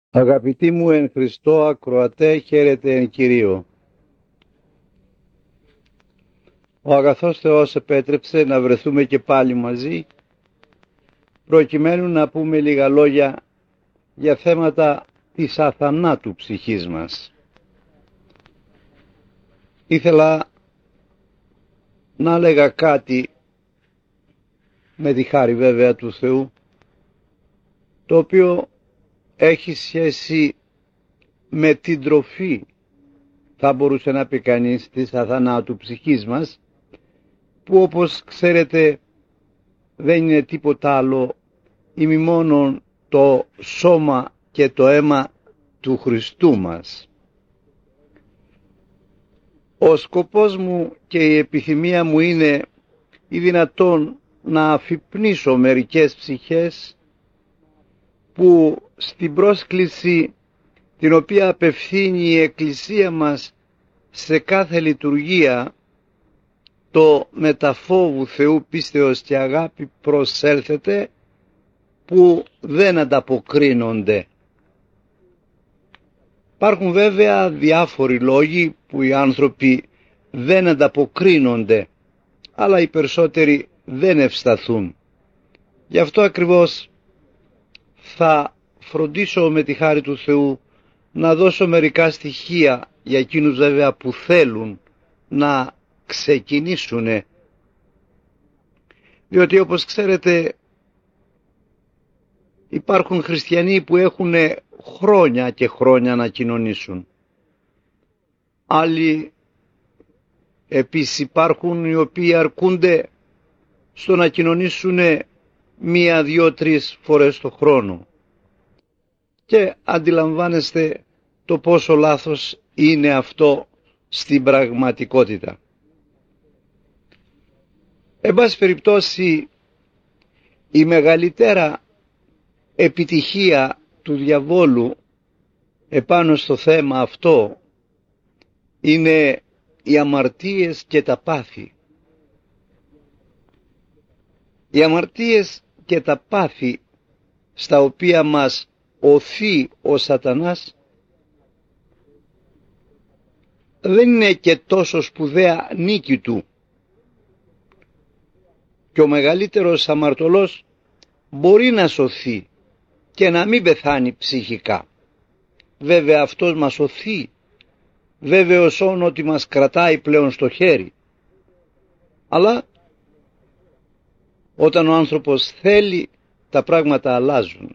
Αγαπητοί μου εν Χριστώ ακροατέ, χαίρετε εν Κυρίω. Ο αγαθός Θεός επέτρεψε να βρεθούμε και πάλι μαζί, προκειμένου να πούμε λίγα λόγια για θέματα της αθανάτου ψυχής μας. Ήθελα να έλεγα κάτι, με τη χάρη βέβαια του Θεού, το οποίο έχει σχέση με την τροφή, θα μπορούσε να πει κανείς, της αθανάτου ψυχής μας, που όπως ξέρετε δεν είναι τίποτα άλλο ημιμόνον το σώμα και το αίμα του Χριστού μας. Ο σκοπός μου και η επιθυμία μου είναι ή δυνατόν να αφυπνίσω μερικές ψυχές που στην πρόσκληση την οποία απευθύνει η Εκκλησία μας σε κάθε λειτουργία, το μεταφόβου Θεού πίστεως και αγάπη προσέλθετε, που δεν ανταποκρίνονται. Υπάρχουν βέβαια διάφοροι λόγοι που οι άνθρωποι δεν ανταποκρίνονται, αλλά οι περισσότεροι δεν ευσταθούν. Γι' αυτό ακριβώς θα φροντίσω με τη χάρη του Θεού να δώσω μερικά στοιχεία για εκείνους βέβαια που θέλουν να ξεκινήσουν, διότι όπως ξέρετε υπάρχουν χριστιανοί που έχουν χρόνια και χρόνια να κοινωνήσουν. Άλλοι επίσης υπάρχουν οι οποίοι αρκούνται στο να κοινωνήσουν 1, 2, 3 φορές το χρόνο. Και αντιλαμβάνεστε το πόσο λάθος είναι αυτό στην πραγματικότητα. Εν πάση περιπτώσει, η μεγαλύτερα επιτυχία του διαβόλου επάνω στο θέμα αυτό είναι οι αμαρτίες και τα πάθη. Οι αμαρτίες και τα πάθη στα οποία μας οθεί ο σατανάς δεν είναι και τόσο σπουδαία νίκη του, και ο μεγαλύτερος αμαρτωλός μπορεί να σωθεί και να μην πεθάνει ψυχικά. Βέβαια αυτός μας σωθεί, βέβαιος ότι μας κρατάει πλέον στο χέρι. Αλλά όταν ο άνθρωπος θέλει, τα πράγματα αλλάζουν.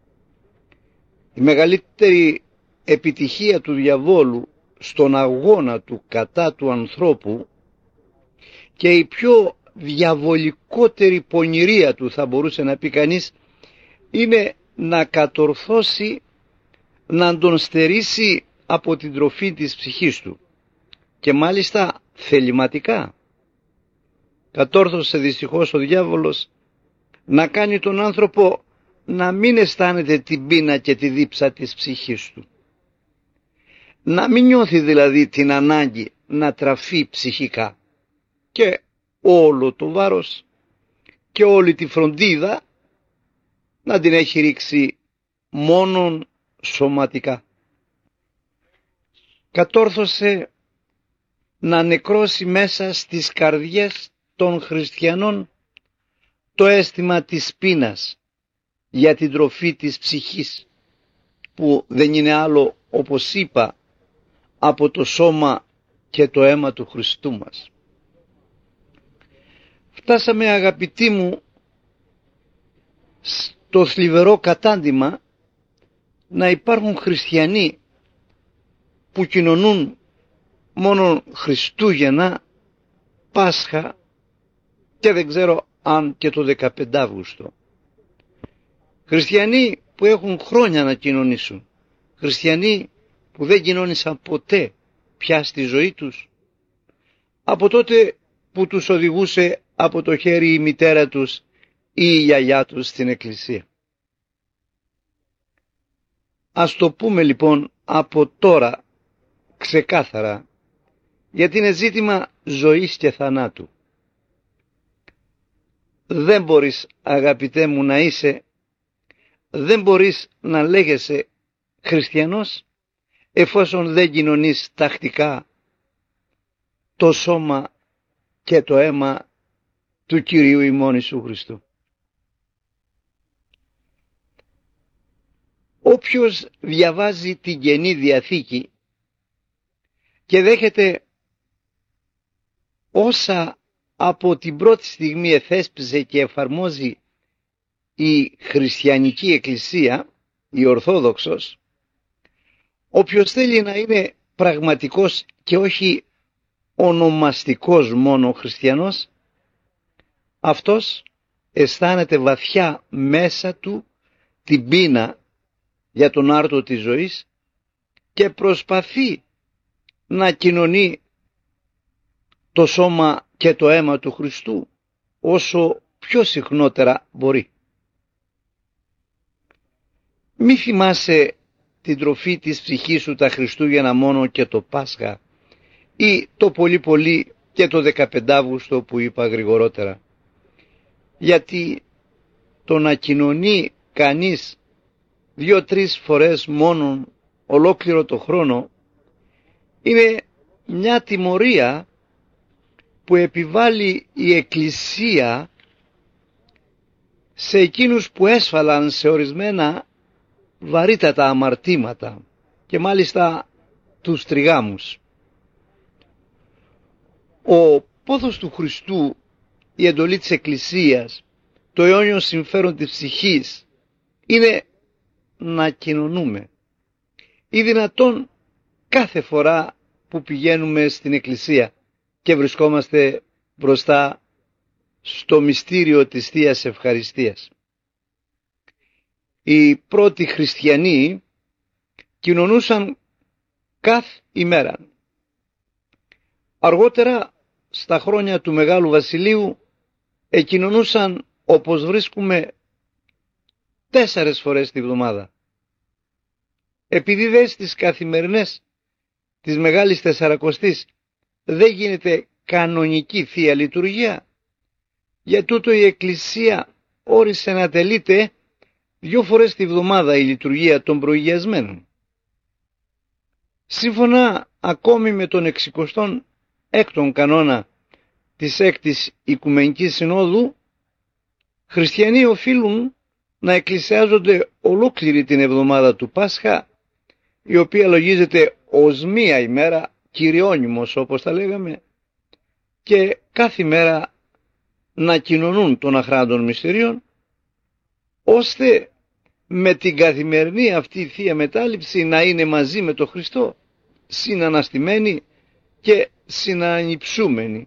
Η μεγαλύτερη επιτυχία του διαβόλου στον αγώνα του κατά του ανθρώπου και η πιο διαβολικότερη πονηρία του, θα μπορούσε να πει κανείς, είναι να κατορθώσει να τον στερήσει από την τροφή της ψυχής του, και μάλιστα θεληματικά. Κατόρθωσε δυστυχώς ο διάβολος να κάνει τον άνθρωπο να μην αισθάνεται την πείνα και τη δίψα της ψυχής του, να μην νιώθει δηλαδή την ανάγκη να τραφεί ψυχικά, και όλο το βάρος και όλη τη φροντίδα να την έχει ρίξει μόνον σωματικά. Κατόρθωσε να νεκρώσει μέσα στις καρδιές των χριστιανών το αίσθημα της πείνας για την τροφή της ψυχής, που δεν είναι άλλο, όπως είπα, από το σώμα και το αίμα του Χριστού μας. Φτάσαμε, αγαπητοί μου, στο θλιβερό κατάντημα να υπάρχουν χριστιανοί που κοινωνούν μόνο Χριστούγεννα, Πάσχα και δεν ξέρω αν και το 15 Αύγουστο. Χριστιανοί που έχουν χρόνια να κοινωνήσουν, χριστιανοί που δεν κοινώνησαν ποτέ πια στη ζωή τους, από τότε που τους οδηγούσε από το χέρι η μητέρα τους ή η γιαγιά τους στην εκκλησία. Ας το πούμε λοιπόν από τώρα ξεκάθαρα, γιατί είναι ζήτημα ζωής και θανάτου. Δεν μπορείς, αγαπητέ μου, να είσαι, δεν μπορείς να λέγεσαι χριστιανός εφόσον δεν κοινωνείς τακτικά το σώμα και το αίμα του Κυρίου ημών Ιησού Χριστού. Όποιος διαβάζει την Καινή Διαθήκη και δέχεται όσα από την πρώτη στιγμή εθέσπιζε και εφαρμόζει η χριστιανική εκκλησία, η Ορθόδοξος, όποιος θέλει να είναι πραγματικός και όχι ονομαστικός μόνο χριστιανός, αυτός αισθάνεται βαθιά μέσα του την πείνα για τον άρτο της ζωής και προσπαθεί να κοινωνεί το σώμα και το αίμα του Χριστού όσο πιο συχνότερα μπορεί. Μη θυμάσαι την τροφή της ψυχής σου τα Χριστούγεννα μόνο και το Πάσχα ή το πολύ πολύ και το 15 Αύγουστο που είπα γρηγορότερα. Γιατί το να κοινωνεί κανείς 2-3 φορές μόνον ολόκληρο το χρόνο είναι μια τιμωρία που επιβάλλει η Εκκλησία σε εκείνους που έσφαλαν σε ορισμένα βαρύτατα αμαρτήματα και μάλιστα τους τριγάμους. Ο πόθος του Χριστού, η εντολή της Εκκλησίας, το αιώνιο συμφέρον της ψυχής είναι να κοινωνούμε. Ή δυνατόν κάθε φορά που πηγαίνουμε στην Εκκλησία και βρισκόμαστε μπροστά στο μυστήριο της Θείας Ευχαριστίας. Οι πρώτοι χριστιανοί κοινωνούσαν κάθε ημέρα. Αργότερα, στα χρόνια του Μεγάλου Βασιλείου, εκοινωνούσαν, όπως βρίσκουμε, 4 φορές τη βδομάδα. Επειδή δε στις καθημερινές της Μεγάλης Τεσσαρακοστής δεν γίνεται κανονική Θεία Λειτουργία, για τούτο η Εκκλησία όρισε να τελείται 2 φορές τη βδομάδα η λειτουργία των προηγιασμένων. Σύμφωνα ακόμη με τον 66ο κανόνα της 6ης Οικουμενικής Συνόδου, χριστιανοί οφείλουν να εκκλησιάζονται ολόκληρη την εβδομάδα του Πάσχα, η οποία λογίζεται ως μία ημέρα, κυριώνυμος όπως τα λέγαμε, και κάθε μέρα να κοινωνούν των αχράντων μυστηρίων, ώστε με την καθημερινή αυτή Θεία Μετάληψη να είναι μαζί με τον Χριστό, συναναστημένοι και συνανυψούμενοι.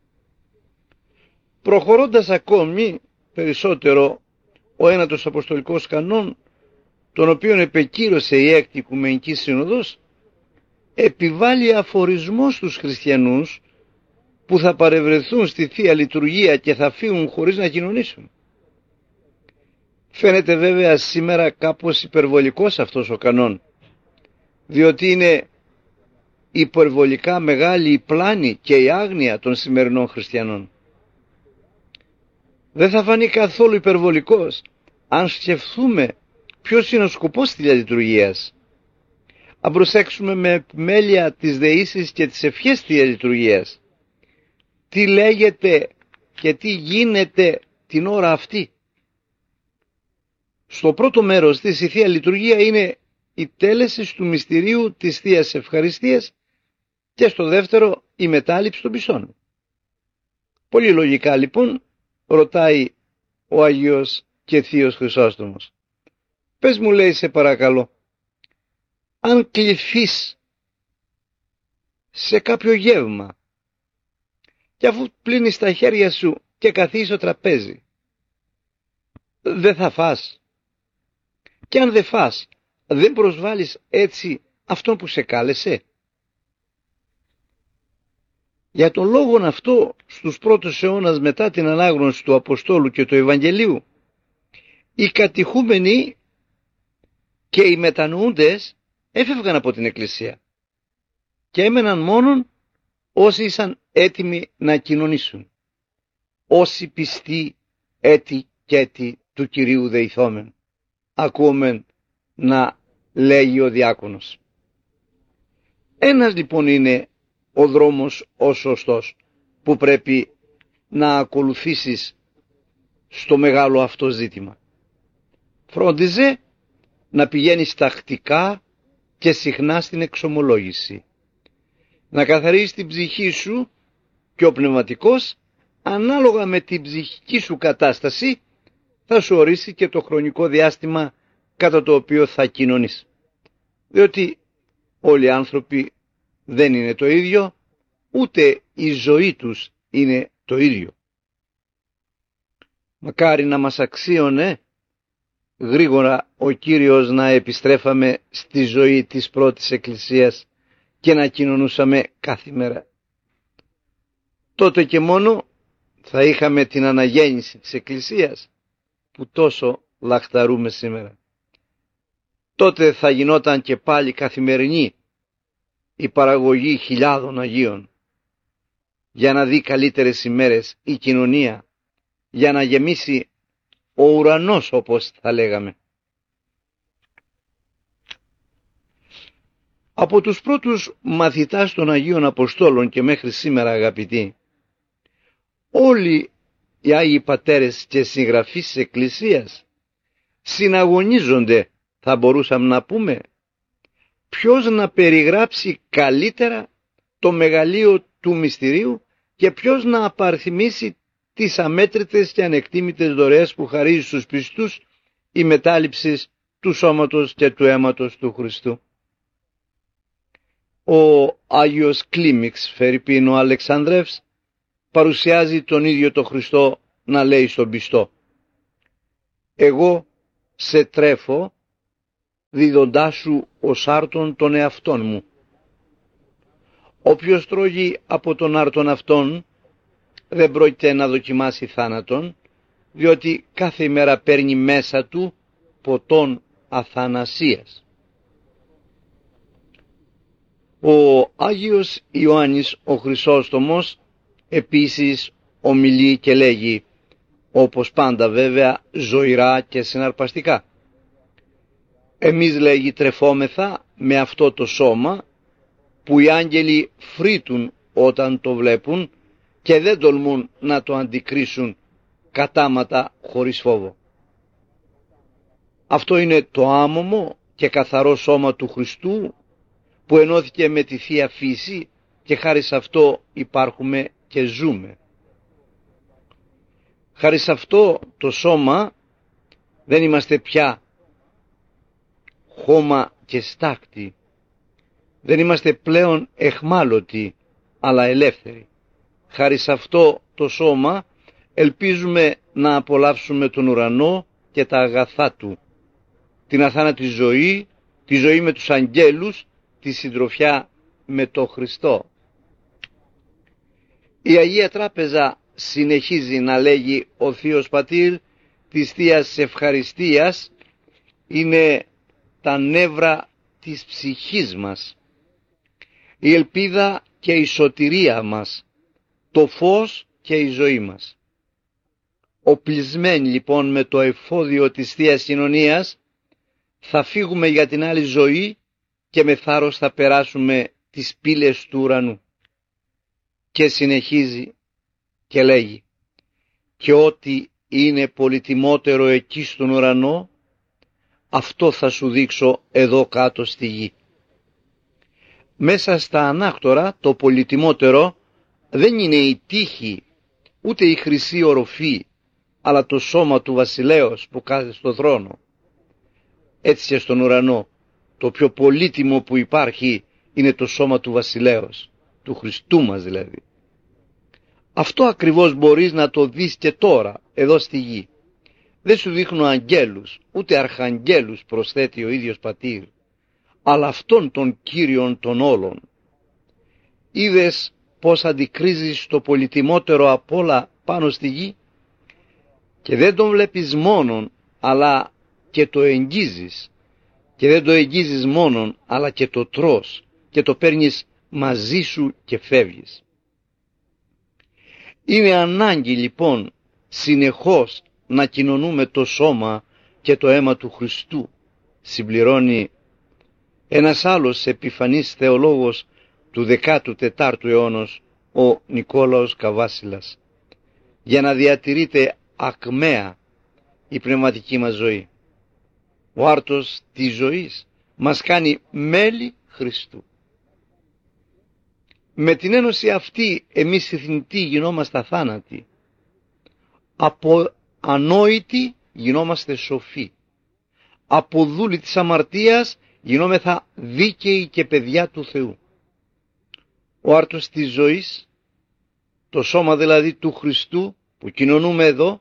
Προχωρώντας ακόμη περισσότερο, ο ένατος Αποστολικός Κανόν, τον οποίον επεκύρωσε η 6η Οικουμενική Σύνοδος, επιβάλλει αφορισμό στους χριστιανούς που θα παρευρεθούν στη Θεία Λειτουργία και θα φύγουν χωρίς να κοινωνήσουν. Φαίνεται βέβαια σήμερα κάπως υπερβολικός αυτός ο κανόν, διότι είναι υπερβολικά μεγάλη η πλάνη και η άγνοια των σημερινών χριστιανών. Δεν θα φανεί καθόλου υπερβολικός αν σκεφτούμε ποιος είναι ο σκοπός της λειτουργίας. Αν προσέξουμε με επιμέλεια τις δεήσεις και τις ευχές της λειτουργίας, τι λέγεται και τι γίνεται την ώρα αυτή. Στο πρώτο μέρος της η Θεία Λειτουργία είναι η τέλεση του μυστηρίου της Θείας Ευχαριστίας και στο δεύτερο η μετάληψη των πιστών. Πολύ λογικά λοιπόν ρωτάει ο Αγίος και Θείος Χρυσόστομος, πες μου, λέει, σε παρακαλώ, αν κληθείς σε κάποιο γεύμα και αφού πλύνεις τα χέρια σου και καθίσεις στο τραπέζι, δεν θα φας? Και αν δεν φας, δεν προσβάλλεις έτσι αυτόν που σε κάλεσε? Για τον λόγον αυτό, στους πρώτους αιώνας μετά την ανάγνωση του Αποστόλου και του Ευαγγελίου, οι κατηχούμενοι και οι μετανοούντες έφευγαν από την Εκκλησία και έμεναν μόνον όσοι ήσαν έτοιμοι να κοινωνήσουν, όσοι πιστοί έτη και έτη του Κυρίου δεηθόμεν. Ακούμεν να λέγει ο διάκονος. Ένας λοιπόν είναι ο δρόμος ο σωστός που πρέπει να ακολουθήσεις στο μεγάλο αυτό ζήτημα. Φρόντιζε να πηγαίνεις τακτικά και συχνά στην εξομολόγηση. Να καθαρίσεις την ψυχή σου και ο πνευματικός, ανάλογα με την ψυχική σου κατάσταση, θα σου ορίσει και το χρονικό διάστημα κατά το οποίο θα κοινωνείς. Διότι όλοι οι άνθρωποι δεν είναι το ίδιο, ούτε η ζωή τους είναι το ίδιο. Μακάρι να μας αξίωνε γρήγορα ο Κύριος να επιστρέφαμε στη ζωή της πρώτης Εκκλησίας και να κοινωνούσαμε κάθε μέρα. Τότε και μόνο θα είχαμε την αναγέννηση της Εκκλησίας που τόσο λαχταρούμε σήμερα. Τότε θα γινόταν και πάλι καθημερινή η παραγωγή χιλιάδων Αγίων, για να δει καλύτερες ημέρες η κοινωνία, για να γεμίσει ο ουρανός, όπως θα λέγαμε. Από τους πρώτους μαθητάς των Αγίων Αποστόλων και μέχρι σήμερα, αγαπητοί, όλοι οι Άγιοι Πατέρες και συγγραφείς της Εκκλησίας συναγωνίζονται, θα μπορούσαμε να πούμε, ποιος να περιγράψει καλύτερα το μεγαλείο του μυστηρίου και ποιος να απαριθμίσει τις αμέτρητες και ανεκτήμητες δωρεές που χαρίζει στους πιστούς η μετάληψη του σώματος και του αίματος του Χριστού. Ο Άγιος Κλίμιξ, φερειπίν ο Αλεξανδρεύς, παρουσιάζει τον ίδιο το Χριστό να λέει στον πιστό: «Εγώ σε τρέφω δίδοντάς σου ως άρτον των εαυτών μου. Όποιος τρώγει από τον άρτον αυτόν δεν πρόκειται να δοκιμάσει θάνατον, διότι κάθε ημέρα παίρνει μέσα του ποτόν αθανασίας». Ο Άγιος Ιωάννης ο Χρυσόστομος επίσης ομιλεί και λέγει, όπως πάντα βέβαια ζωηρά και συναρπαστικά: «Εμείς», λέγει, «τρεφόμεθα με αυτό το σώμα που οι άγγελοι φρύτουν όταν το βλέπουν και δεν τολμούν να το αντικρίσουν κατάματα χωρίς φόβο». Αυτό είναι το άμωμο και καθαρό σώμα του Χριστού που ενώθηκε με τη Θεία Φύση και χάρη σε αυτό υπάρχουμε και ζούμε. Χάρη σε αυτό το σώμα δεν είμαστε πια χώμα και στάκτη. Δεν είμαστε πλέον εχμάλωτοι, αλλά ελεύθεροι. Χάρη σε αυτό το σώμα ελπίζουμε να απολαύσουμε τον ουρανό και τα αγαθά του, την αθάνατη ζωή, τη ζωή με τους αγγέλους, τη συντροφιά με τον Χριστό. Η Αγία Τράπεζα συνεχίζει να λέγει ο Θείος Πατήρ της Θείας Ευχαριστίας, είναι τα νεύρα της ψυχής μας, η ελπίδα και η σωτηρία μας, το φως και η ζωή μας. Οπλισμένοι λοιπόν με το εφόδιο της Θείας Κοινωνίας θα φύγουμε για την άλλη ζωή και με θάρρος θα περάσουμε τις πύλες του ουρανού. Και συνεχίζει και λέγει: «Και ό,τι είναι πολυτιμότερο εκεί στον ουρανό, αυτό θα σου δείξω εδώ κάτω στη γη». Μέσα στα ανάκτορα το πολυτιμότερο δεν είναι η τύχη, ούτε η χρυσή οροφή, αλλά το σώμα του βασιλέως που κάθεται στο θρόνο. Έτσι και στον ουρανό το πιο πολύτιμο που υπάρχει είναι το σώμα του βασιλέως, του Χριστού μας δηλαδή. Αυτό ακριβώς μπορείς να το δεις και τώρα, εδώ στη γη. Δεν σου δείχνω αγγέλους, ούτε αρχαγγέλους, προσθέτει ο ίδιος Πατήρ, αλλά αυτόν τον Κύριον των όλων. Είδες πως αντικρίζεις το πολυτιμότερο απ' όλα πάνω στη γη, και δεν τον βλέπεις μόνον, αλλά και το εγγίζεις, και δεν το εγγίζεις μόνον, αλλά και το τρως, και το παίρνεις μαζί σου και φεύγεις. Είναι ανάγκη λοιπόν συνεχώς να κοινωνούμε το σώμα και το αίμα του Χριστού, συμπληρώνει Ένας άλλος επιφανής θεολόγος του 14ου αιώνος, ο Νικόλαος Καβάσιλας, για να διατηρείται ακμαία η πνευματική μας ζωή. Ο άρτος της ζωής μας κάνει μέλη Χριστού. Με την ένωση αυτή εμείς οι θνητοί γινόμαστε αθάνατοι, από ανόητοι γινόμαστε σοφοί, από δούλοι της αμαρτίας γινόμεθα δίκαιοι και παιδιά του Θεού. Ο άρτος της ζωής, το σώμα δηλαδή του Χριστού που κοινωνούμε εδώ,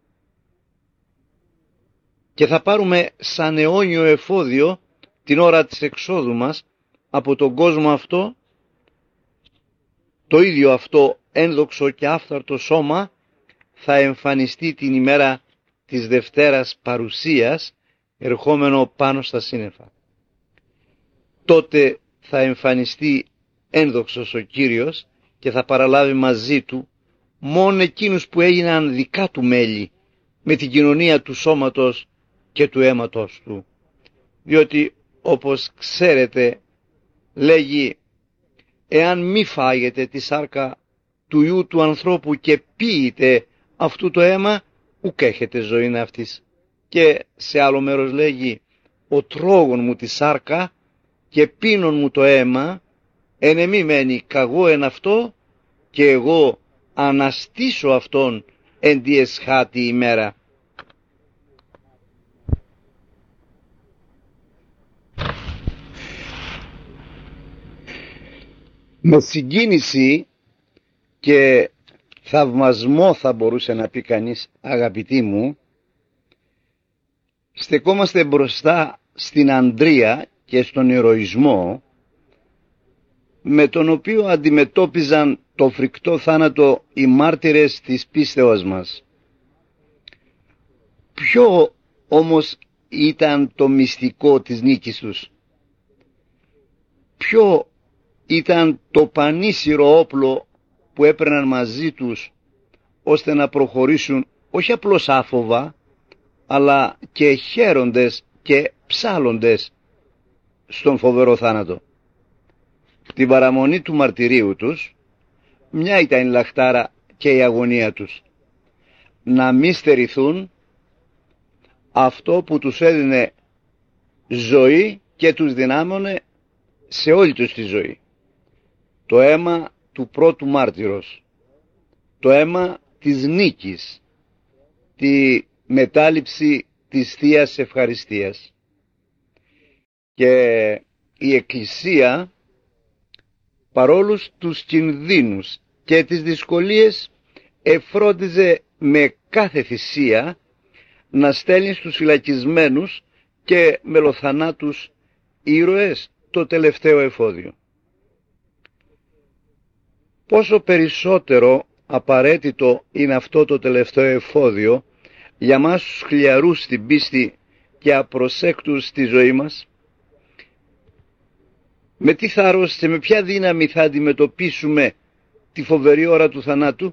και θα πάρουμε σαν αιώνιο εφόδιο την ώρα της εξόδου μας από τον κόσμο αυτό, το ίδιο αυτό ένδοξο και άφθαρτο σώμα θα εμφανιστεί την ημέρα της Δευτέρας Παρουσίας, ερχόμενο πάνω στα σύννεφα. Τότε θα εμφανιστεί ένδοξος ο Κύριος και θα παραλάβει μαζί του μόνο εκείνους που έγιναν δικά του μέλη με την κοινωνία του σώματος και του αίματος του. Διότι όπως ξέρετε λέγει, εάν μη φάγετε τη σάρκα του Υιού του ανθρώπου και πίετε αυτού το αίμα, ουκ έχετε ζωήν αυτής. Και σε άλλο μέρος λέγει, ο τρώγων μου τη σάρκα και πίνων μου το αίμα, εν εμή μένει καγώ εν αυτό και εγώ αναστήσω αυτόν εν τη εσχάτη ημέρα. Με συγκίνηση και θαυμασμό θα μπορούσε να πει κανείς, αγαπητοί μου, στεκόμαστε μπροστά στην αντρία και στον ηρωισμό με τον οποίο αντιμετώπιζαν το φρικτό θάνατο οι μάρτυρες της πίστεως μας. Ποιο όμως ήταν το μυστικό της νίκης τους? Ποιο ήταν το πανίσιρο όπλο που έπαιρναν μαζί τους ώστε να προχωρήσουν όχι απλώς άφοβα, αλλά και χαίροντες και ψάλλοντες στον φοβερό θάνατο? Την παραμονή του μαρτυρίου τους, μια ήταν η λαχτάρα και η αγωνία τους: να μη στερηθούν αυτό που τους έδινε ζωή και τους δυνάμωνε σε όλη τους τη ζωή. Το αίμα του πρώτου μάρτυρος, το αίμα της νίκης, τη μετάληψη της Θείας Ευχαριστίας. Και η Εκκλησία, παρόλους τους κινδύνους και τις δυσκολίες, εφρόντιζε με κάθε θυσία να στέλνει στους φυλακισμένους και μελοθανάτους ήρωες το τελευταίο εφόδιο. Πόσο περισσότερο απαραίτητο είναι αυτό το τελευταίο εφόδιο για μας τους χλιαρούς στην πίστη και απροσέκτους στη ζωή μας? Με τι θάρρος και με ποια δύναμη θα αντιμετωπίσουμε τη φοβερή ώρα του θανάτου?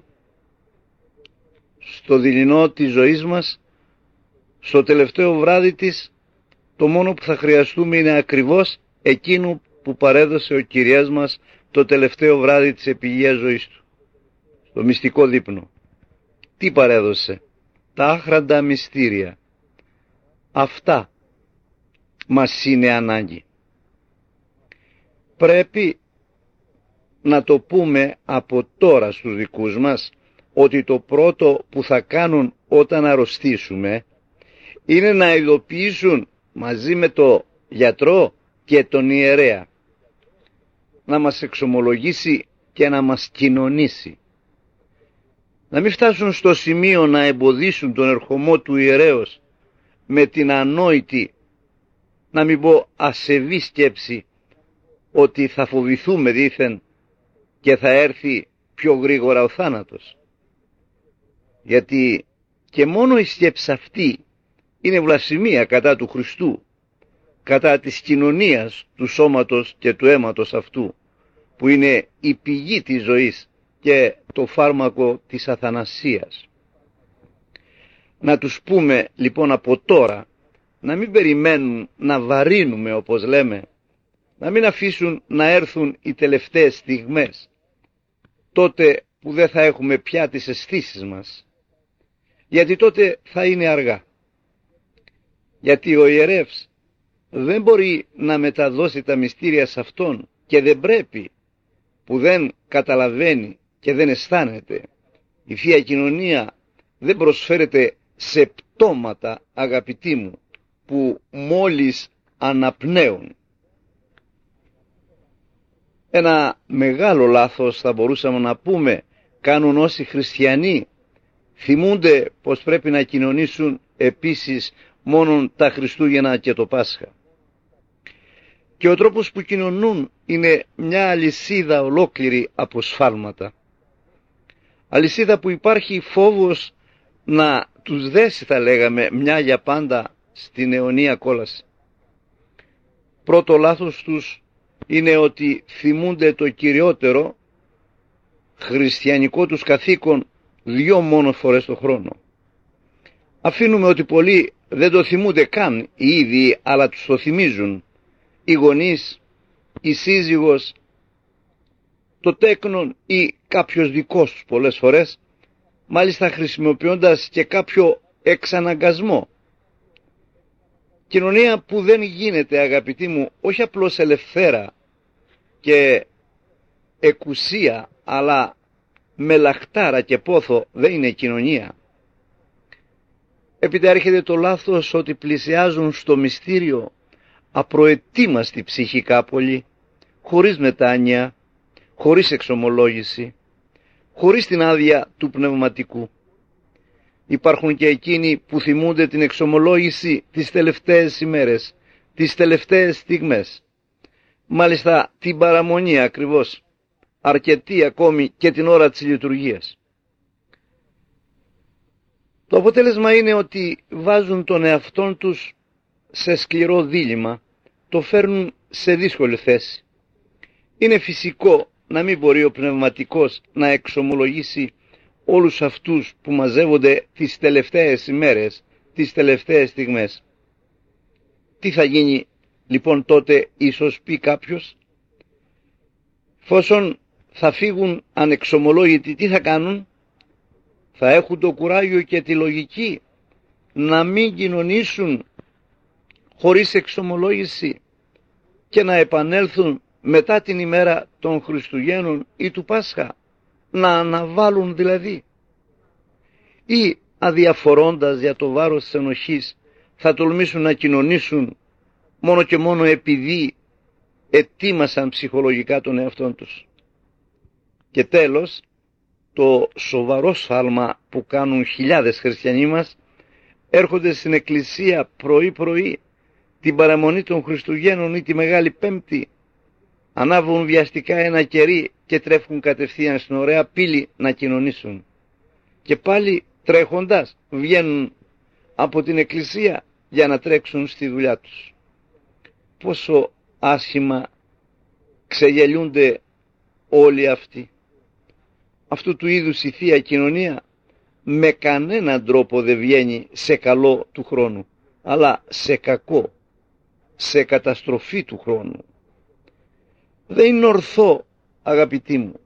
Στο δειλινό της ζωής μας, στο τελευταίο βράδυ της, το μόνο που θα χρειαστούμε είναι ακριβώς εκείνο που παρέδωσε ο Κυριάς μας το τελευταίο βράδυ της επιγείας ζωής του, το μυστικό δείπνο. Τι παρέδωσε? Τα άχραντα μυστήρια. Αυτά μας είναι ανάγκη. Πρέπει να το πούμε από τώρα στους δικούς μας, ότι το πρώτο που θα κάνουν όταν αρρωστήσουμε είναι να ειδοποιήσουν μαζί με το γιατρό και τον ιερέα, να μας εξομολογήσει και να μας κοινωνήσει. Να μην φτάσουν στο σημείο να εμποδίσουν τον ερχομό του ιερέως με την ανόητη, να μην πω ασεβή σκέψη, ότι θα φοβηθούμε δήθεν και θα έρθει πιο γρήγορα ο θάνατος. Γιατί και μόνο η σκέψη αυτή είναι βλασφημία κατά του Χριστού, κατά της κοινωνίας του σώματος και του αίματος αυτού, που είναι η πηγή της ζωής και το φάρμακο της αθανασίας. Να τους πούμε λοιπόν από τώρα να μην περιμένουν να βαρύνουμε, όπως λέμε, να μην αφήσουν να έρθουν οι τελευταίες στιγμές, τότε που δεν θα έχουμε πια τις αισθήσεις μας, γιατί τότε θα είναι αργά. Γιατί ο ιερεύς δεν μπορεί να μεταδώσει τα μυστήρια σε αυτόν και δεν πρέπει, που δεν καταλαβαίνει και δεν αισθάνεται. Η Θεία Κοινωνία δεν προσφέρεται σε πτώματα, αγαπητοί μου, που μόλις αναπνέουν. Ένα μεγάλο λάθος θα μπορούσαμε να πούμε κάνουν όσοι χριστιανοί θυμούνται πως πρέπει να κοινωνήσουν επίσης μόνον τα Χριστούγεννα και το Πάσχα. Και ο τρόπος που κοινωνούν είναι μια αλυσίδα ολόκληρη από σφάλματα. Αλυσίδα που υπάρχει φόβος να τους δέσει, θα λέγαμε, μια για πάντα στην αιωνία κόλαση. Πρώτο λάθος τους είναι ότι θυμούνται το κυριότερο χριστιανικό τους καθήκον 2 μόνο φορές το χρόνο. Αφήνουμε ότι πολλοί δεν το θυμούνται καν οι ίδιοι, αλλά τους το θυμίζουν οι γονείς, η σύζυγος, το τέκνον ή κάποιος δικός τους πολλές φορές, μάλιστα χρησιμοποιώντας και κάποιο εξαναγκασμό. Κοινωνία που δεν γίνεται, αγαπητοί μου, όχι απλώς ελευθέρα και εκουσία, αλλά με λαχτάρα και πόθο, δεν είναι κοινωνία. Έπειτα έρχεται το λάθος ότι πλησιάζουν στο μυστήριο απροετοίμαστοι ψυχικά πολλοί, χωρίς μετάνοια, χωρίς εξομολόγηση, χωρίς την άδεια του πνευματικού. Υπάρχουν και εκείνοι που θυμούνται την εξομολόγηση τις τελευταίες ημέρες, τις τελευταίες στιγμές. Μάλιστα την παραμονή ακριβώς, αρκετοί ακόμη και την ώρα της λειτουργίας. Το αποτέλεσμα είναι ότι βάζουν τον εαυτόν τους σε σκληρό δίλημμα, το φέρνουν σε δύσκολη θέση. Είναι φυσικό να μην μπορεί ο πνευματικός να εξομολογήσει όλους αυτούς που μαζεύονται τις τελευταίες ημέρες, τις τελευταίες στιγμές. Τι θα γίνει λοιπόν τότε, ίσως πει κάποιος? Φόσον θα φύγουν ανεξομολόγητοι, τι θα κάνουν? Θα έχουν το κουράγιο και τη λογική να μην κοινωνήσουν χωρίς εξομολόγηση και να επανέλθουν μετά την ημέρα των Χριστουγέννων ή του Πάσχα, να αναβάλουν δηλαδή, ή αδιαφορώντας για το βάρος της ενοχής θα τολμήσουν να κοινωνήσουν μόνο και μόνο επειδή ετοίμασαν ψυχολογικά τον εαυτόν τους. Και τέλος, το σοβαρό σφάλμα που κάνουν χιλιάδες χριστιανοί μας, έρχονται στην εκκλησία πρωί-πρωί την παραμονή των Χριστουγέννων ή τη Μεγάλη Πέμπτη, ανάβουν βιαστικά ένα κερί και τρέφουν κατευθείαν στην ωραία πύλη να κοινωνήσουν. Και πάλι τρέχοντας βγαίνουν από την εκκλησία για να τρέξουν στη δουλειά τους. Πόσο άσχημα ξεγελιούνται όλοι αυτοί. Αυτού του είδους η Θεία Κοινωνία με κανέναν τρόπο δεν βγαίνει σε καλό του χρόνου, αλλά σε κακό, σε καταστροφή του χρόνου. Δεν είναι ορθό, αγαπητοί μου.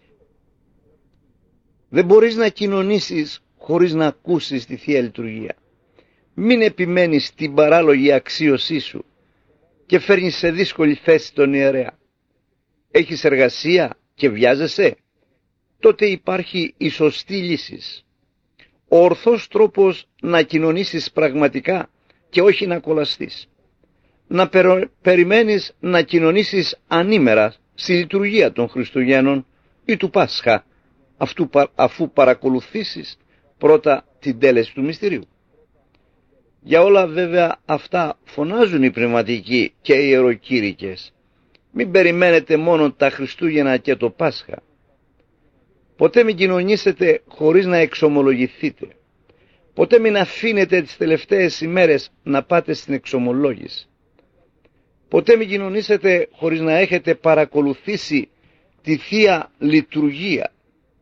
Δεν μπορείς να κοινωνήσεις χωρίς να ακούσεις τη Θεία Λειτουργία. Μην επιμένεις στην παράλογη αξίωσή σου και φέρνεις σε δύσκολη θέση τον ιερέα. Έχεις εργασία και βιάζεσαι? Τότε υπάρχει η σωστή λύση. Ο ορθός τρόπος να κοινωνήσεις πραγματικά και όχι να κολλαστείς. Να περιμένεις να κοινωνήσεις ανήμερα στη λειτουργία των Χριστουγέννων ή του Πάσχα, αφού παρακολουθήσεις πρώτα την τέλεση του μυστηρίου. Για όλα βέβαια αυτά φωνάζουν οι πνευματικοί και οι ιεροκήρυκες. Μην περιμένετε μόνο τα Χριστούγεννα και το Πάσχα. Ποτέ μην κοινωνήσετε χωρίς να εξομολογηθείτε. Ποτέ μην αφήνετε τις τελευταίες ημέρες να πάτε στην εξομολόγηση. Ποτέ μην κοινωνήσετε χωρίς να έχετε παρακολουθήσει τη Θεία Λειτουργία.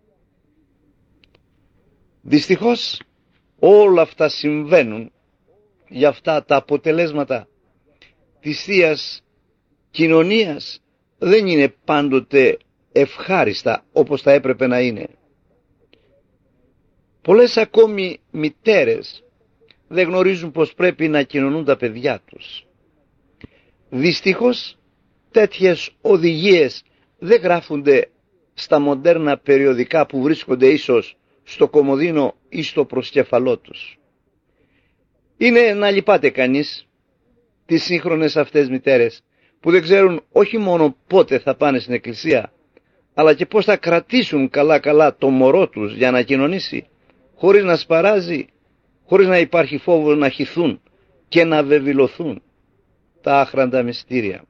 Δυστυχώς όλα αυτά συμβαίνουν. Γι' αυτά τα αποτελέσματα της Θείας κοινωνίας δεν είναι πάντοτε ευχάριστα όπως θα έπρεπε να είναι. Πολλές ακόμη μητέρες δεν γνωρίζουν πως πρέπει να κοινωνούν τα παιδιά τους. Δυστυχώς τέτοιες οδηγίες δεν γράφονται στα μοντέρνα περιοδικά που βρίσκονται ίσως στο κομοδίνο ή στο προσκεφαλό τους. Είναι να λυπάται κανείς τις σύγχρονες αυτές μητέρες που δεν ξέρουν όχι μόνο πότε θα πάνε στην εκκλησία, αλλά και πώς θα κρατήσουν καλά το μωρό τους για να κοινωνήσει, χωρίς να σπαράζει, χωρίς να υπάρχει φόβο να χυθούν και να βεβηλωθούν τα άχραντα μυστήρια.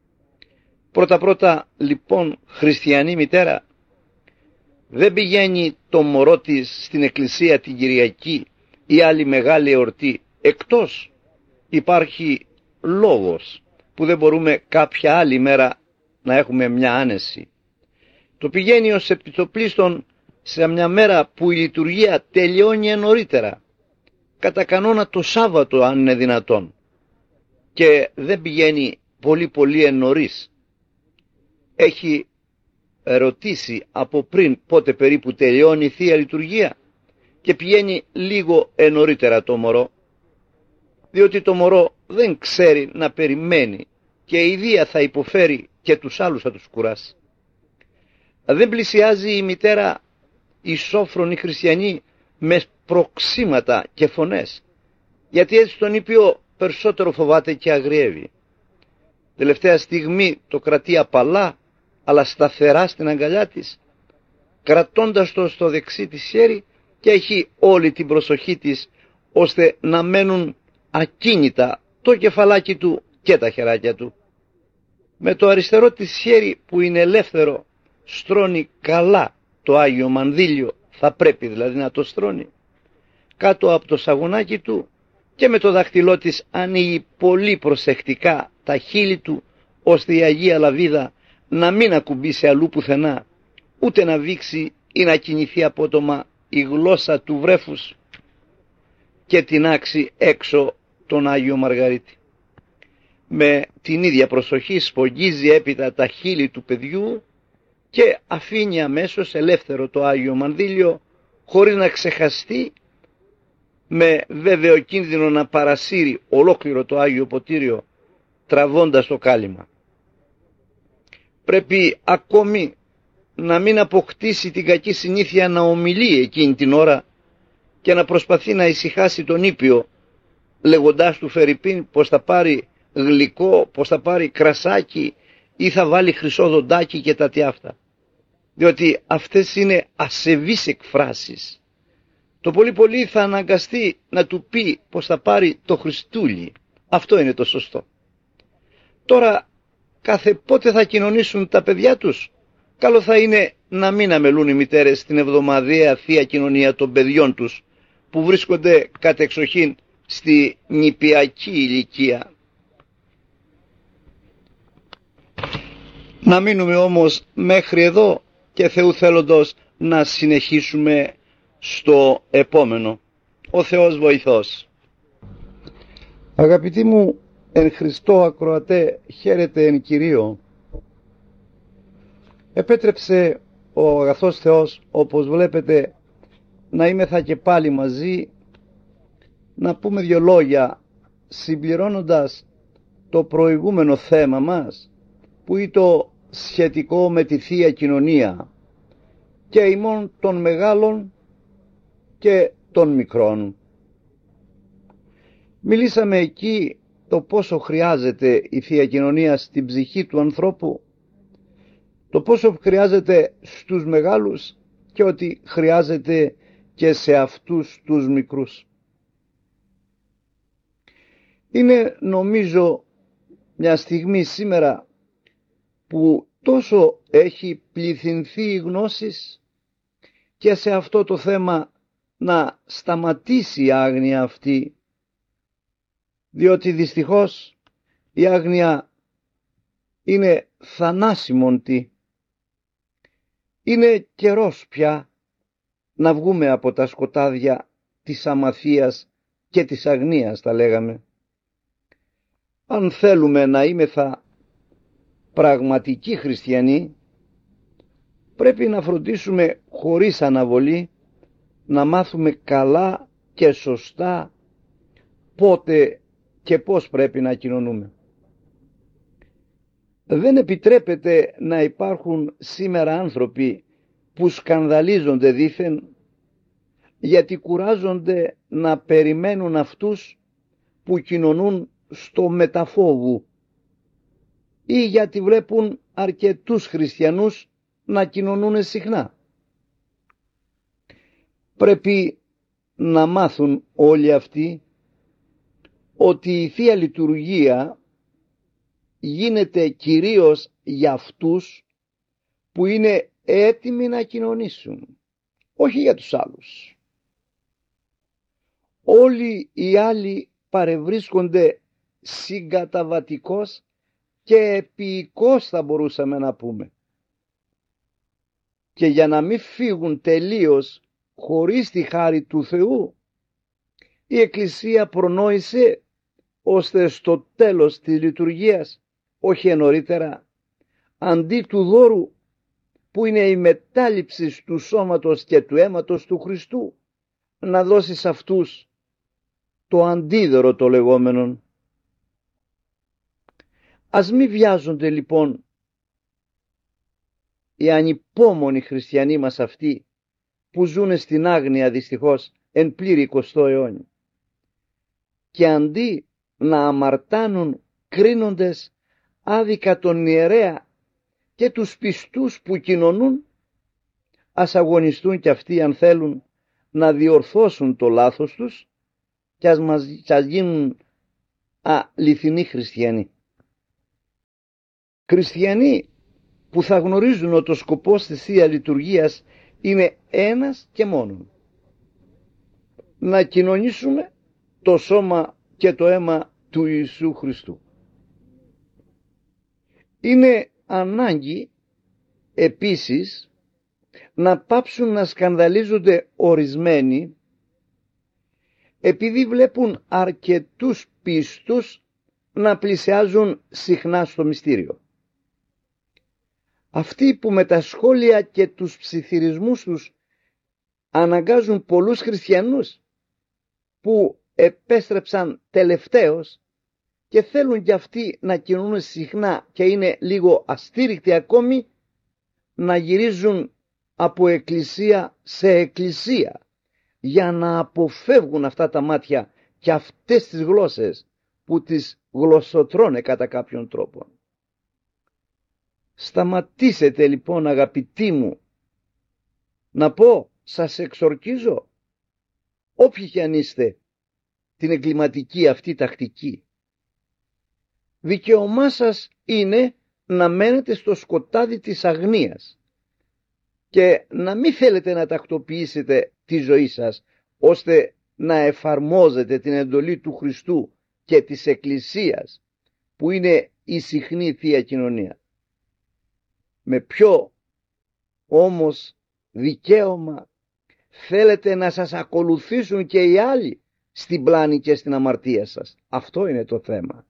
Πρώτα λοιπόν, χριστιανή μητέρα δεν πηγαίνει το μωρό της στην εκκλησία την Κυριακή ή άλλη μεγάλη εορτή, εκτός υπάρχει λόγος που δεν μπορούμε κάποια άλλη μέρα να έχουμε μια άνεση. Το πηγαίνει ως επιτοπλίστων σε μια μέρα που η λειτουργία τελειώνει νωρίτερα, κατά κανόνα το Σάββατο αν είναι δυνατόν, και δεν πηγαίνει πολύ νωρίς. Έχει ρωτήσει από πριν πότε περίπου τελειώνει η Θεία Λειτουργία και πηγαίνει λίγο νωρίτερα το μωρό, διότι το μωρό δεν ξέρει να περιμένει και η ιδία θα υποφέρει και τους άλλους θα τους κουράσει. Δεν πλησιάζει η μητέρα η σόφρονη χριστιανή με προξήματα και φωνές, γιατί έτσι τον ήπιο περισσότερο φοβάται και αγριεύει. Τελευταία στιγμή το κρατεί απαλά αλλά σταθερά στην αγκαλιά της, κρατώντας το στο δεξί της χέρι, και έχει όλη την προσοχή της ώστε να μένουν ακίνητα το κεφαλάκι του και τα χεράκια του. Με το αριστερό της χέρι που είναι ελεύθερο στρώνει καλά το Άγιο Μανδύλιο, θα πρέπει δηλαδή να το στρώνει κάτω από το σαγονάκι του, και με το δάχτυλό της ανοίγει πολύ προσεκτικά τα χείλη του, ώστε η Αγία Λαβίδα να μην ακουμπήσει αλλού πουθενά, ούτε να βήξει ή να κινηθεί απότομα η γλώσσα του βρέφους και τεινάξει έξω τον Άγιο Μαργαρίτη. Με την ίδια προσοχή σφογγίζει έπειτα τα χείλη του παιδιού και αφήνει αμέσως ελεύθερο το Άγιο Μανδύλιο, χωρίς να ξεχαστεί, με βέβαιο κίνδυνο να παρασύρει ολόκληρο το Άγιο Ποτήριο τραβώντας το κάλυμα. Πρέπει ακόμη να μην αποκτήσει την κακή συνήθεια να ομιλεί εκείνη την ώρα και να προσπαθεί να ησυχάσει τον ήπιο, λέγοντάς του φερειπίν πως θα πάρει γλυκό, πως θα πάρει κρασάκι ή θα βάλει χρυσό δοντάκι και τα τι αυτά, διότι αυτές είναι ασεβείς εκφράσεις. Το πολύ θα αναγκαστεί να του πει πως θα πάρει το Χριστούλι. Αυτό είναι το σωστό. Τώρα κάθε πότε θα κοινωνήσουν τα παιδιά τους, καλό θα είναι να μην αμελούν οι μητέρες την εβδομαδιαία Θεία Κοινωνία των παιδιών τους, που βρίσκονται κατεξοχήν στη νηπιακή ηλικία. Να μείνουμε όμως μέχρι εδώ και Θεού θέλοντος να συνεχίσουμε στο επόμενο. Ο Θεός βοηθός. Αγαπητοί μου εν Χριστώ ακροατέ, χαίρετε εν Κυρίω. Επέτρεψε ο αγαθός Θεός, όπως βλέπετε, να είμεθα και πάλι μαζί, να πούμε δύο λόγια συμπληρώνοντας το προηγούμενο θέμα μας, που είναι το σχετικό με τη Θεία Κοινωνία και ημών των μεγάλων και των μικρών. Μιλήσαμε εκεί το πόσο χρειάζεται η Θεία Κοινωνία στην ψυχή του ανθρώπου, το πόσο χρειάζεται στους μεγάλους και ότι χρειάζεται και σε αυτούς τους μικρούς. Είναι νομίζω μια στιγμή σήμερα που τόσο έχει πληθυνθεί η γνώσης και σε αυτό το θέμα να σταματήσει η άγνοια αυτή, διότι δυστυχώς η άγνοια είναι θανάσιμοντη. Είναι καιρός πια να βγούμε από τα σκοτάδια της αμαθείας και της αγνίας, τα λέγαμε. Αν θέλουμε να είμεθα πραγματικοί χριστιανοί πρέπει να φροντίσουμε χωρίς αναβολή να μάθουμε καλά και σωστά πότε και πώς πρέπει να κοινωνούμε. Δεν επιτρέπεται να υπάρχουν σήμερα άνθρωποι που σκανδαλίζονται δήθεν γιατί κουράζονται να περιμένουν αυτούς που κοινωνούν στο μεταφόβου ή γιατί βλέπουν αρκετούς χριστιανούς να κοινωνούν συχνά. Πρέπει να μάθουν όλοι αυτοί ότι η Θεία Λειτουργία γίνεται κυρίως για αυτούς που είναι έτοιμοι να κοινωνήσουν, όχι για τους άλλους. Όλοι οι άλλοι παρευρίσκονται συγκαταβατικώς και επίοικώς, θα μπορούσαμε να πούμε. Και για να μην φύγουν τελείως χωρίς τη χάρη του Θεού, η Εκκλησία προνόησε ώστε στο τέλος της λειτουργίας, όχι νωρίτερα, αντί του δώρου που είναι η μετάληψη του σώματος και του αίματος του Χριστού, να δώσει σε αυτούς το αντίδωρο το λεγόμενον. Ας μη βιάζονται λοιπόν οι ανυπόμονοι χριστιανοί μας αυτοί που ζουν στην άγνοια δυστυχώς εν πλήρη 20ο αιώνα, και αντί να αμαρτάνουν κρίνοντες άδικα τον ιερέα και τους πιστούς που κοινωνούν, ας αγωνιστούν κι αυτοί αν θέλουν να διορθώσουν το λάθος τους και ας γίνουν αληθινοί χριστιανοί. Χριστιανοί που θα γνωρίζουν ότι ο σκοπός της Θεία Λειτουργίας είναι ένας και μόνον: να κοινωνήσουμε το σώμα και το αίμα του Ιησού Χριστού. Είναι ανάγκη επίσης να πάψουν να σκανδαλίζονται ορισμένοι επειδή βλέπουν αρκετούς πίστους να πλησιάζουν συχνά στο μυστήριο. Αυτοί που με τα σχόλια και τους ψιθυρισμούς τους αναγκάζουν πολλούς χριστιανούς που επέστρεψαν τελευταίως και θέλουν κι αυτοί να κοινωνούν συχνά και είναι λίγο αστήρικτοι ακόμη, να γυρίζουν από εκκλησία σε εκκλησία για να αποφεύγουν αυτά τα μάτια και αυτές τις γλώσσες που τις γλωσσοτρώνε κατά κάποιον τρόπο. Σταματήσετε λοιπόν, αγαπητοί μου, να πω, σας εξορκίζω, όποιοι κι αν είστε, την εγκληματική αυτή τακτική. Δικαίωμά σας είναι να μένετε στο σκοτάδι της αγνίας και να μην θέλετε να τακτοποιήσετε τη ζωή σας ώστε να εφαρμόζετε την εντολή του Χριστού και της Εκκλησίας που είναι η συχνή Θεία Κοινωνία. Με ποιο όμως δικαίωμα θέλετε να σας ακολουθήσουν και οι άλλοι στην πλάνη και στην αμαρτία σας? Αυτό είναι το θέμα.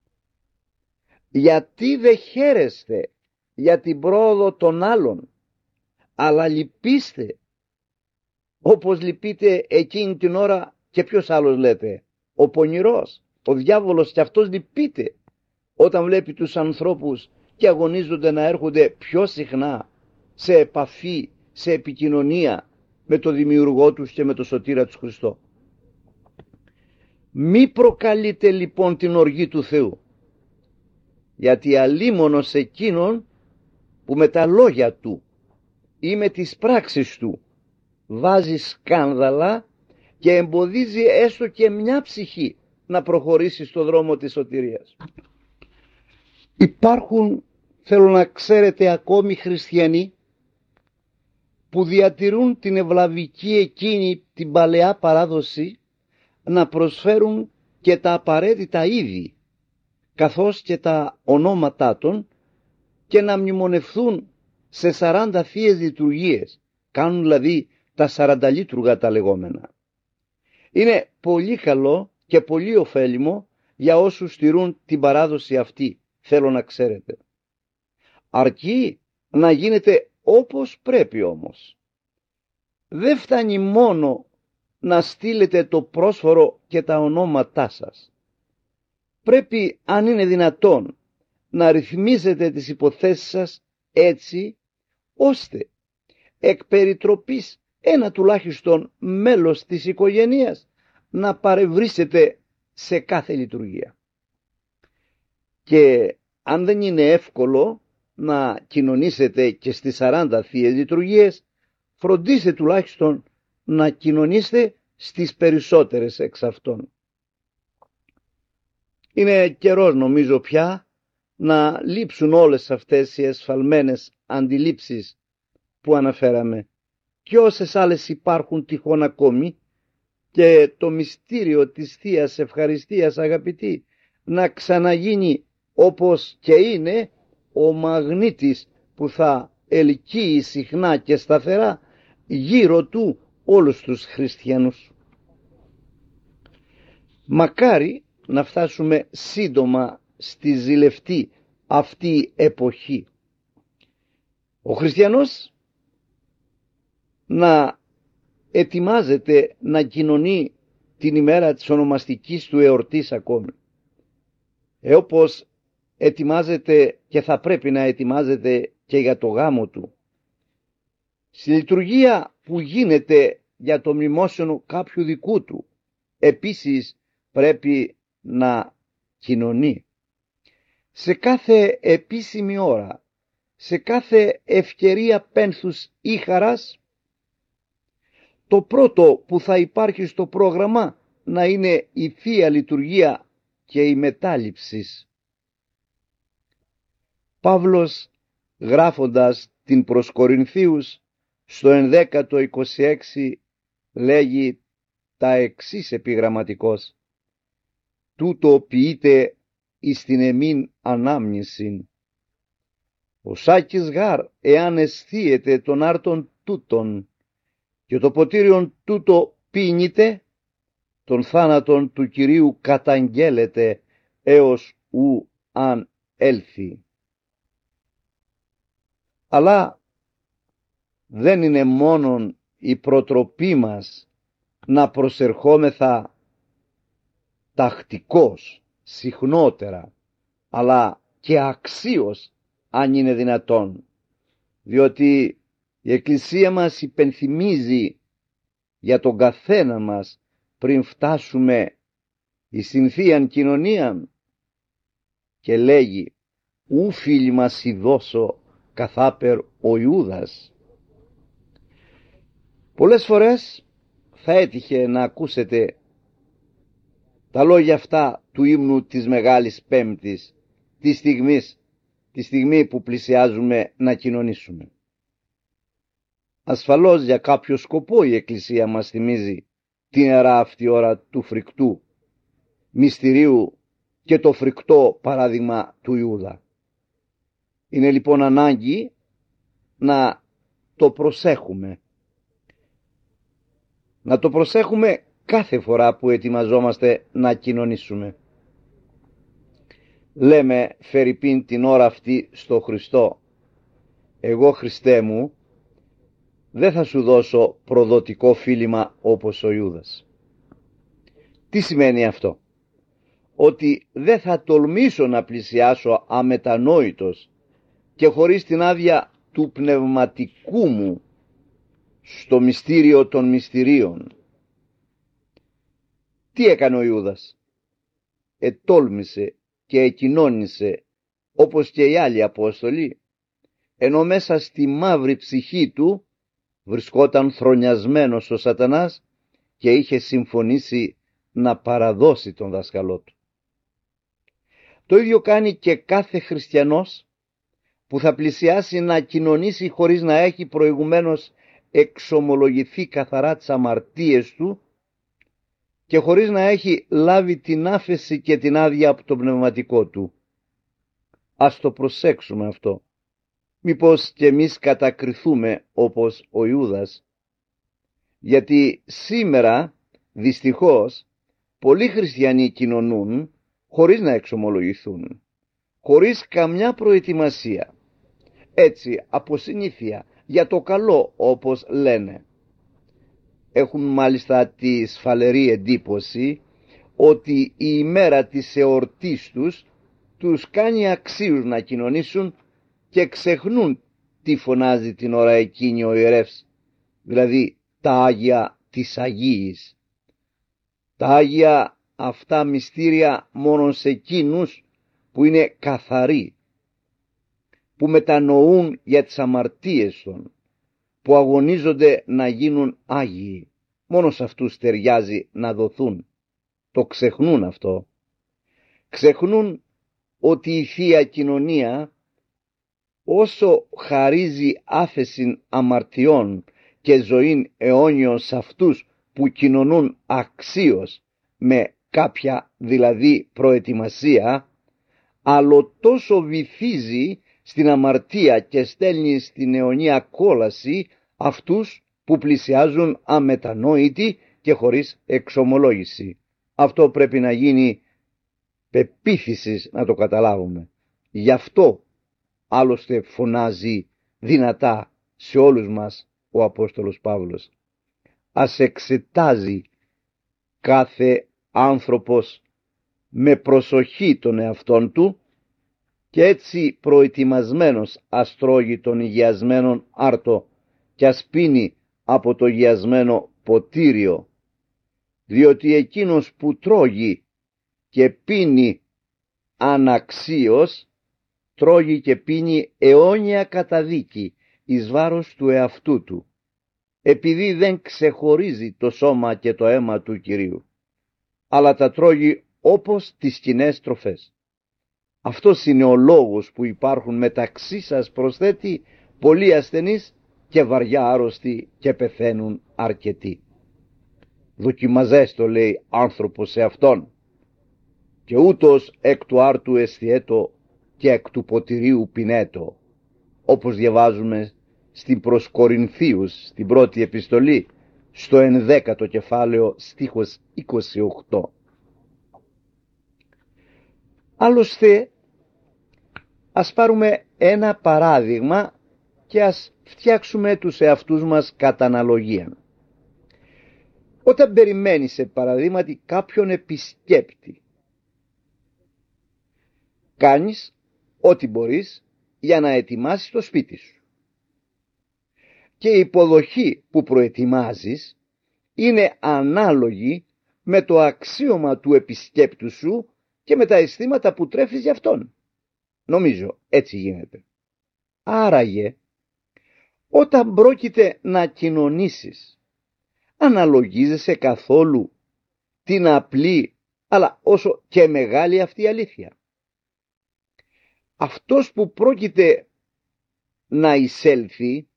Γιατί δεν χαίρεστε για την πρόοδο των άλλων, αλλά λυπήστε όπως λυπείτε εκείνη την ώρα? Και ποιος άλλος λέτε? Ο πονηρός, ο διάβολος, και αυτός λυπείται όταν βλέπει τους ανθρώπους και αγωνίζονται να έρχονται πιο συχνά σε επαφή, σε επικοινωνία με το Δημιουργό τους και με το Σωτήρα τους Χριστό. Μη προκαλείτε λοιπόν την οργή του Θεού, γιατί αλίμονος εκείνον που με τα λόγια του ή με τις πράξεις του βάζει σκάνδαλα και εμποδίζει έστω και μια ψυχή να προχωρήσει στο δρόμο της σωτηρίας. Υπάρχουν, θέλω να ξέρετε, ακόμη χριστιανοί που διατηρούν την ευλαβική εκείνη την παλαιά παράδοση να προσφέρουν και τα απαραίτητα είδη καθώς και τα ονόματά των και να μνημονευθούν σε 40 θείες λειτουργίες. Κάνουν δηλαδή τα 40 λείτουργα τα λεγόμενα. Είναι πολύ καλό και πολύ ωφέλιμο για όσους στηρούν την παράδοση αυτή, θέλω να ξέρετε. Αρκεί να γίνεται όπως πρέπει όμως. Δεν φτάνει μόνο να στείλετε το πρόσφορο και τα ονόματά σας. Πρέπει, αν είναι δυνατόν, να ρυθμίζετε τις υποθέσεις σας έτσι, ώστε εκ περιτροπής ένα τουλάχιστον μέλος της οικογένειας να παρευρίσκεται σε κάθε λειτουργία. Και αν δεν είναι εύκολο να κοινωνήσετε και στις 40 θείες λειτουργίες, φροντίστε τουλάχιστον να κοινωνήσετε στις περισσότερες εξ αυτών. Είναι καιρός, νομίζω πια, να λείψουν όλες αυτές οι εσφαλμένες αντιλήψεις που αναφέραμε και όσες άλλες υπάρχουν τυχόν ακόμη, και το μυστήριο της Θείας Ευχαριστίας, αγαπητοί, να ξαναγίνει όπως και είναι ο μαγνήτης που θα ελκύει συχνά και σταθερά γύρω του όλους τους χριστιανούς. Μακάρι να φτάσουμε σύντομα στη ζηλευτή αυτή εποχή. Ο χριστιανός να ετοιμάζεται να κοινωνεί την ημέρα της ονομαστικής του εορτής ακόμη. Όπως ετοιμάζεται και θα πρέπει να ετοιμάζεται και για το γάμο του. Στη λειτουργία που γίνεται για το μνημόσυνο κάποιου δικού του, επίσης πρέπει να κοινωνεί. Σε κάθε επίσημη ώρα, σε κάθε ευκαιρία πένθους ή χαράς, το πρώτο που θα υπάρχει στο πρόγραμμα να είναι η Θεία Λειτουργία και η μετάληψης. Παύλος, γράφοντας την προς Κορινθίους στο 11:26, λέγει τα εξής επιγραμματικός: «Τούτο ποιείται εις την εμήν ανάμνησιν. Ο σάκης γάρ εάν αισθίεται των άρτων τούτων και το ποτήριον τούτο πίνεται, τον θάνατον του Κυρίου καταγγέλλεται έως ου αν έλθει». Αλλά δεν είναι μόνον η προτροπή μας να προσερχόμεθα τακτικώς, συχνότερα, αλλά και αξίως αν είναι δυνατόν, διότι η Εκκλησία μας υπενθυμίζει για τον καθένα μας πριν φτάσουμε εις την Θείαν Κοινωνίαν και λέγει «Ου φίλοι μας ειδώσω καθάπερ ο Ιούδας». Πολλές φορές θα έτυχε να ακούσετε τα λόγια αυτά του ύμνου της Μεγάλης Πέμπτης, τη στιγμή που πλησιάζουμε να κοινωνήσουμε. Ασφαλώς για κάποιο σκοπό η Εκκλησία μας θυμίζει την ιερά αυτή ώρα του φρικτού μυστηρίου και το φρικτό παράδειγμα του Ιούδα. Είναι λοιπόν ανάγκη να το προσέχουμε. Να το προσέχουμε κάθε φορά που ετοιμαζόμαστε να κοινωνήσουμε. Λέμε φερειπίν την ώρα αυτή στο Χριστό: «Εγώ, Χριστέ μου, δεν θα σου δώσω προδοτικό φίλημα όπως ο Ιούδας». Τι σημαίνει αυτό? Ότι δεν θα τολμήσω να πλησιάσω αμετανόητος και χωρίς την άδεια του πνευματικού μου στο μυστήριο των μυστηρίων. Τι έκανε ο Ιούδας? Ετόλμησε και εκοινώνησε όπως και οι άλλοι Απόστολοι, ενώ μέσα στη μαύρη ψυχή του βρισκόταν θρονιασμένος ο Σατανάς και είχε συμφωνήσει να παραδώσει τον δάσκαλό του. Το ίδιο κάνει και κάθε χριστιανός που θα πλησιάσει να κοινωνήσει χωρίς να έχει προηγουμένως εξομολογηθεί καθαρά τις αμαρτίες του και χωρίς να έχει λάβει την άφεση και την άδεια από το πνευματικό του. Ας το προσέξουμε αυτό. Μήπως και εμείς κατακριθούμε όπως ο Ιούδας? Γιατί σήμερα δυστυχώς πολλοί χριστιανοί κοινωνούν χωρίς να εξομολογηθούν, χωρίς καμιά προετοιμασία έτσι από συνήθεια, για το καλό όπως λένε. Έχουν μάλιστα τη σφαλερή εντύπωση ότι η ημέρα της εορτής τους κάνει αξίους να κοινωνήσουν και ξεχνούν τι φωνάζει την ώρα εκείνη ο ιερεύς, δηλαδή τα Άγια της Αγίης. Τα Άγια αυτά μυστήρια μόνον σε εκείνους που είναι καθαροί, που μετανοούν για τις αμαρτίες των, που αγωνίζονται να γίνουν Άγιοι. Μόνο σε αυτούς ταιριάζει να δοθούν. Το ξεχνούν αυτό. Ξεχνούν ότι η Θεία Κοινωνία, όσο χαρίζει άφεσιν αμαρτιών και ζωήν αιώνιον σε αυτούς που κοινωνούν αξίως με κάποια δηλαδή προετοιμασία, αλλά τόσο βυθίζει στην αμαρτία και στέλνει στην αιωνία κόλαση αυτούς που πλησιάζουν αμετανόητοι και χωρίς εξομολόγηση. Αυτό πρέπει να γίνει πεποίθησης να το καταλάβουμε. Γι' αυτό άλλωστε φωνάζει δυνατά σε όλους μας ο Απόστολος Παύλος. Ας εξετάζει κάθε άνθρωπος με προσοχή τον εαυτόν του και έτσι προετοιμασμένος ας τρώγει τον υγιασμένον άρτο και ας πίνει από το υγιασμένο ποτήριο, διότι εκείνος που τρώγει και πίνει αναξίως, τρώγει και πίνει αιώνια καταδίκη εις βάρος του εαυτού του, επειδή δεν ξεχωρίζει το σώμα και το αίμα του Κυρίου, αλλά τα τρώγει όπως τις κοινές τροφές. Αυτός είναι ο λόγος που υπάρχουν μεταξύ σας, προσθέτει, πολλοί ασθενείς και βαριά άρρωστοι και πεθαίνουν αρκετοί. Δοκιμαζέστο, λέει, άνθρωπος σε αυτόν, και ούτως εκ του άρτου εστιέτο και εκ του ποτηρίου πινέτο, όπως διαβάζουμε στην προς Κορινθίους, στην πρώτη επιστολή, στο 11ο κεφάλαιο, στίχος 28. Άλλωστε, ας πάρουμε ένα παράδειγμα και ας φτιάξουμε τους εαυτούς μας κατά αναλογία. Όταν περιμένεις, σε παραδείγματι, κάποιον επισκέπτη, κάνεις ό,τι μπορείς για να ετοιμάσεις το σπίτι σου. Και η υποδοχή που προετοιμάζεις είναι ανάλογη με το αξίωμα του επισκέπτου σου και με τα αισθήματα που τρέφεις για αυτόν. Νομίζω έτσι γίνεται. Άραγε, όταν πρόκειται να κοινωνήσεις, αναλογίζεσαι καθόλου την απλή αλλά όσο και μεγάλη αυτή αλήθεια? Αυτός που πρόκειται να εισέλθει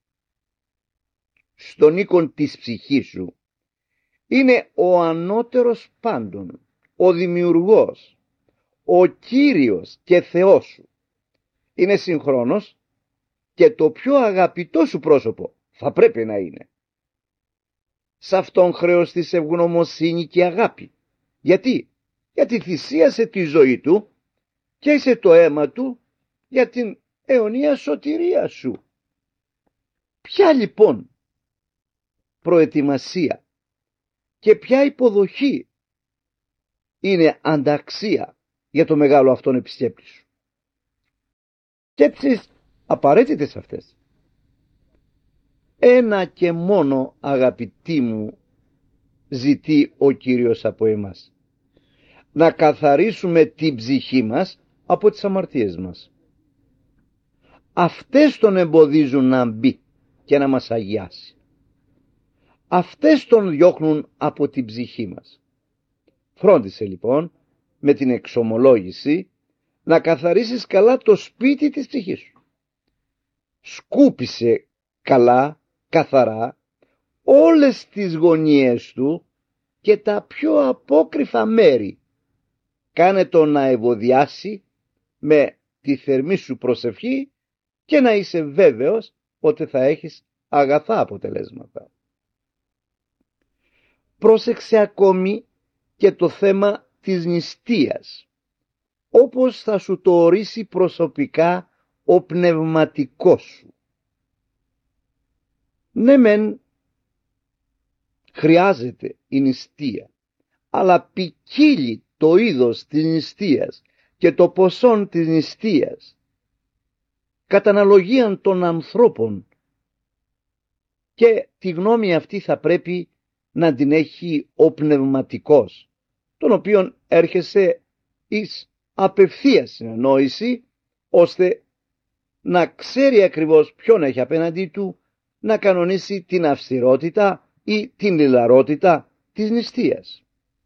στον οίκον της ψυχής σου είναι ο ανώτερος πάντων, ο δημιουργός, ο Κύριος και Θεός σου. Είναι συγχρόνως και το πιο αγαπητό σου πρόσωπο, θα πρέπει να είναι. Σ' αυτόν χρεωστείς ευγνωμοσύνη και αγάπη. Γιατί θυσίασε τη ζωή του και είσαι το αίμα του για την αιωνία σωτηρία σου. Ποια λοιπόν προετοιμασία και ποια υποδοχή είναι ανταξία για το μεγάλο αυτόν επισκέπτη σου? Σκέψεις απαραίτητες αυτές. Ένα και μόνο, αγαπητοί μου, ζητεί ο Κύριος από εμάς: να καθαρίσουμε την ψυχή μας από τις αμαρτίες μας. Αυτές τον εμποδίζουν να μπει και να μας αγιάσει. Αυτές τον διώχνουν από την ψυχή μας. Φρόντισε λοιπόν με την εξομολόγηση να καθαρίσεις καλά το σπίτι της ψυχής σου. Σκούπισε καλά, καθαρά, όλες τις γωνίες του και τα πιο απόκρυφα μέρη. Κάνε το να ευωδιάσει με τη θερμή σου προσευχή και να είσαι βέβαιος ότι θα έχεις αγαθά αποτελέσματα. Πρόσεξε ακόμη και το θέμα της νηστείας, όπως θα σου το ορίσει προσωπικά ο πνευματικός σου. Ναι μεν χρειάζεται η νηστεία, αλλά ποικίλει το είδος της νηστείας και το ποσόν της νηστείας κατά αναλογίαν των ανθρώπων, και τη γνώμη αυτή θα πρέπει να την έχει ο πνευματικός, τον οποίον έρχεσαι εις απευθείας συνεννόηση, ώστε να ξέρει ακριβώς ποιον έχει απέναντί του, να κανονίσει την αυστηρότητα ή την λιλαρότητα της νηστείας.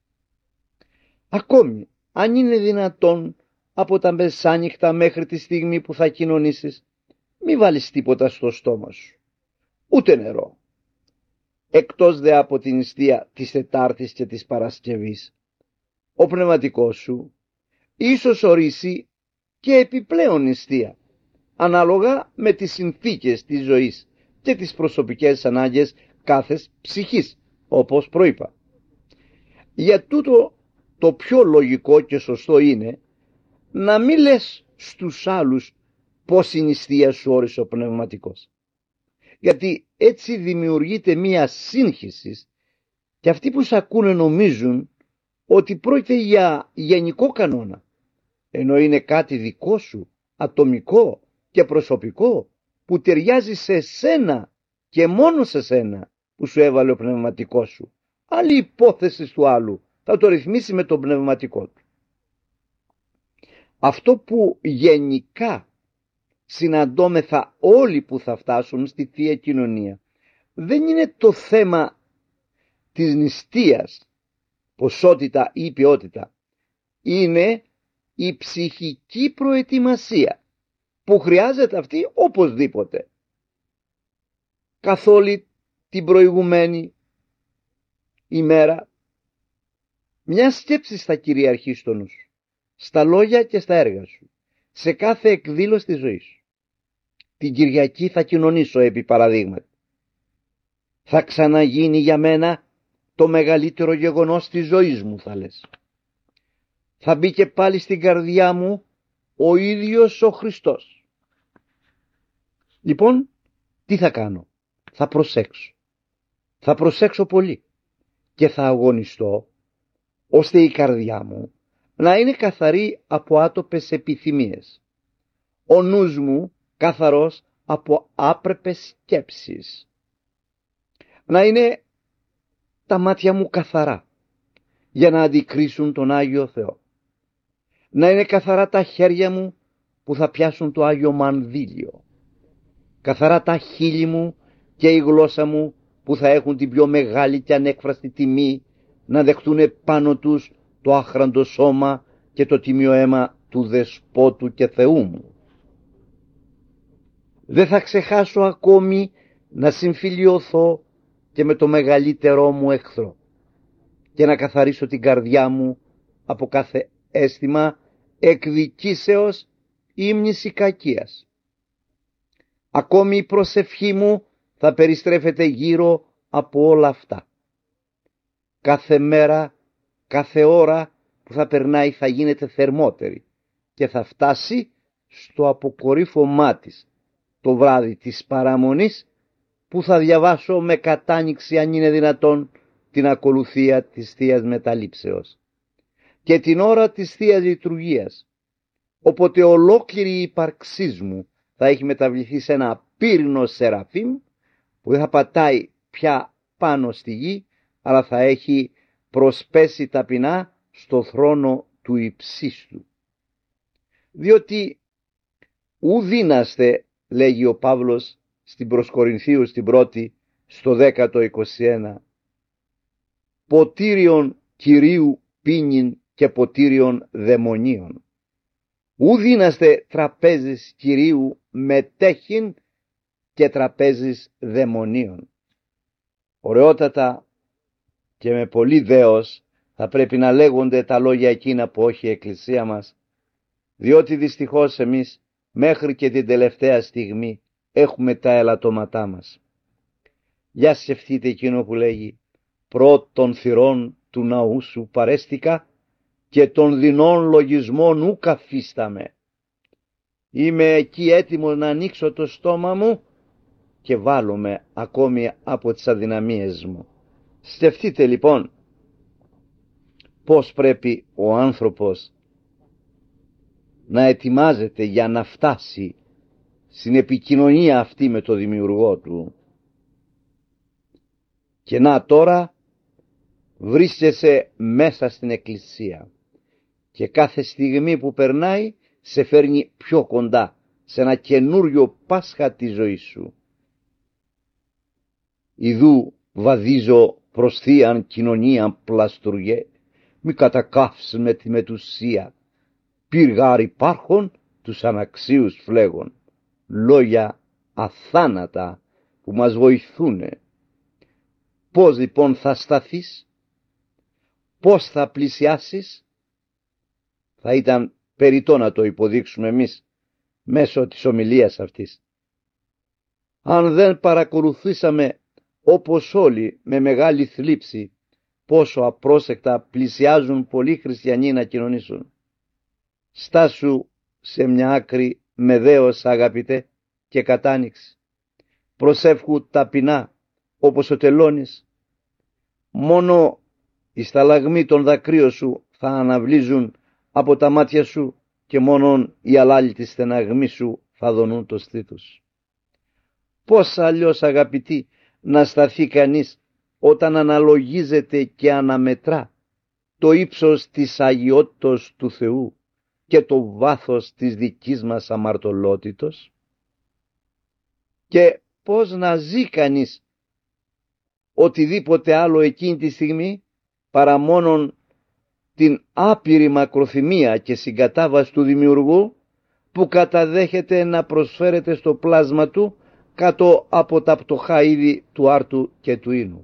Ακόμη, αν είναι δυνατόν, από τα μεσάνυχτα μέχρι τη στιγμή που θα κοινωνήσεις, μη βάλεις τίποτα στο στόμα σου, ούτε νερό, εκτός δε από την νηστεία της Τετάρτης και της Παρασκευής. Ο πνευματικός σου ίσως ορίσει και επιπλέον νηστεία, ανάλογα με τις συνθήκες της ζωής και τις προσωπικές ανάγκες κάθε ψυχής, όπως προείπα. Για τούτο το πιο λογικό και σωστό είναι να μην λες στους άλλους πως η νηστεία σου όρισε ο πνευματικός, γιατί έτσι δημιουργείται μία σύγχυση και αυτοί που σ' ακούνε νομίζουν ότι πρόκειται για γενικό κανόνα, ενώ είναι κάτι δικό σου, ατομικό και προσωπικό, που ταιριάζει σε σένα και μόνο σε σένα που σου έβαλε ο πνευματικός σου. Άλλη υπόθεση του άλλου θα το ρυθμίσει με τον πνευματικό του. Αυτό που γενικά συναντώμεθα όλοι που θα φτάσουν στη Θεία Κοινωνία δεν είναι το θέμα της νηστείας, ποσότητα ή ποιότητα, είναι η ψυχική προετοιμασία που χρειάζεται αυτή οπωσδήποτε. Καθ' όλη την προηγουμένη ημέρα μια σκέψη θα κυριαρχεί στο νου σου, στα λόγια και στα έργα σου, σε κάθε εκδήλωση της ζωής σου. Την Κυριακή θα κοινωνήσω επί παραδείγματι. Θα ξαναγίνει για μένα το μεγαλύτερο γεγονός της ζωής μου, θα λες. Θα μπει και πάλι στην καρδιά μου ο ίδιος ο Χριστός. Λοιπόν, τι θα κάνω? Θα προσέξω. Θα προσέξω πολύ και θα αγωνιστώ ώστε η καρδιά μου να είναι καθαρή από άτοπες επιθυμίες, ο νους μου καθαρός από άπρεπες σκέψεις, να είναι τα μάτια μου καθαρά για να αντικρίσουν τον Άγιο Θεό, να είναι καθαρά τα χέρια μου που θα πιάσουν το Άγιο Μανδύλιο, καθαρά τα χείλη μου και η γλώσσα μου που θα έχουν την πιο μεγάλη και ανέκφραστη τιμή να δεχτούν πάνω τους το άχραντο σώμα και το τιμίο αίμα του Δεσπότου και Θεού μου. Δεν θα ξεχάσω ακόμη να συμφιλιωθώ και με το μεγαλύτερό μου εχθρό και να καθαρίσω την καρδιά μου από κάθε αίσθημα εκδικήσεως ή μνησικακίας. Ακόμη η προσευχή μου θα περιστρέφεται γύρω από όλα αυτά. Κάθε μέρα, κάθε ώρα που θα περνάει θα γίνεται θερμότερη και θα φτάσει στο αποκορύφωμά της το βράδυ της παραμονής, που θα διαβάσω με κατάνοιξη, αν είναι δυνατόν, την ακολουθία της Θείας Μεταλήψεως και την ώρα της Θείας Λειτουργίας, όποτε ολόκληρη η ύπαρξή μου θα έχει μεταβληθεί σε ένα πύρινο σεραφείμ που δεν θα πατάει πια πάνω στη γη, αλλά θα έχει προσπέσει ταπεινά στο θρόνο του υψίστου. Διότι ου δύναστε, λέγει ο Παύλος στην προς Κορινθίους την πρώτη στο 10:21, ποτήριον Κυρίου πίνειν και ποτήριον δαιμονίων. Ου δύναστε τραπέζης Κυρίου μετέχειν και τραπέζης δαιμονίων. Ωραιότατα και με πολύ δέος θα πρέπει να λέγονται τα λόγια εκείνα που όχι η Εκκλησία μας, διότι δυστυχώς εμείς μέχρι και την τελευταία στιγμή έχουμε τα ελαττώματά μας. Για σκεφτείτε εκείνο που λέγει «Πρώτων θυρών του ναού σου παρέστηκα και των δεινών λογισμών ου καθίσταμε». είμαι εκεί έτοιμος να ανοίξω το στόμα μου και βάλλομαι ακόμη από τις αδυναμίες μου. Σκεφτείτε λοιπόν πώς πρέπει ο άνθρωπος να ετοιμάζεται για να φτάσει στην επικοινωνία αυτή με το Δημιουργό του. Και να τώρα βρίσκεσαι μέσα στην Εκκλησία και κάθε στιγμή που περνάει σε φέρνει πιο κοντά σε ένα καινούριο Πάσχα της ζωής σου. Ιδού βαδίζω προς θείαν κοινωνίαν πλαστουργέ, μη κατακάφσεις με τη μετουσία, πύργαρ υπάρχον τους αναξίους φλέγων. Λόγια αθάνατα που μας βοηθούνε. Πώς λοιπόν θα σταθείς, πώς θα πλησιάσεις? Θα ήταν περιττό να το υποδείξουμε εμείς μέσω της ομιλίας αυτής. Αν δεν παρακολουθήσαμε όπως όλοι με μεγάλη θλίψη πόσο απρόσεκτα πλησιάζουν πολλοί χριστιανοί να κοινωνήσουν. Στάσου σε μια άκρη με δέος, αγαπητέ, και κατάνοιξη. Προσεύχου ταπεινά όπως ο τελώνης. Μόνο οι σταλαγμοί των δακρύων σου θα αναβλύζουν από τα μάτια σου και μόνον οι αλάλητοι στεναγμοί σου θα δονούν το στήθος. Πώς αλλιώς, αγαπητοί, να σταθεί κανείς όταν αναλογίζεται και αναμετρά το ύψος της αγιότητος του Θεού και το βάθος της δικής μας αμαρτωλότητος? Και πώς να ζει κανείς οτιδήποτε άλλο εκείνη τη στιγμή παρά μόνον την άπειρη μακροθυμία και συγκατάβαση του Δημιουργού που καταδέχεται να προσφέρεται στο πλάσμα του κάτω από τα πτωχά είδη του άρτου και του ίνου.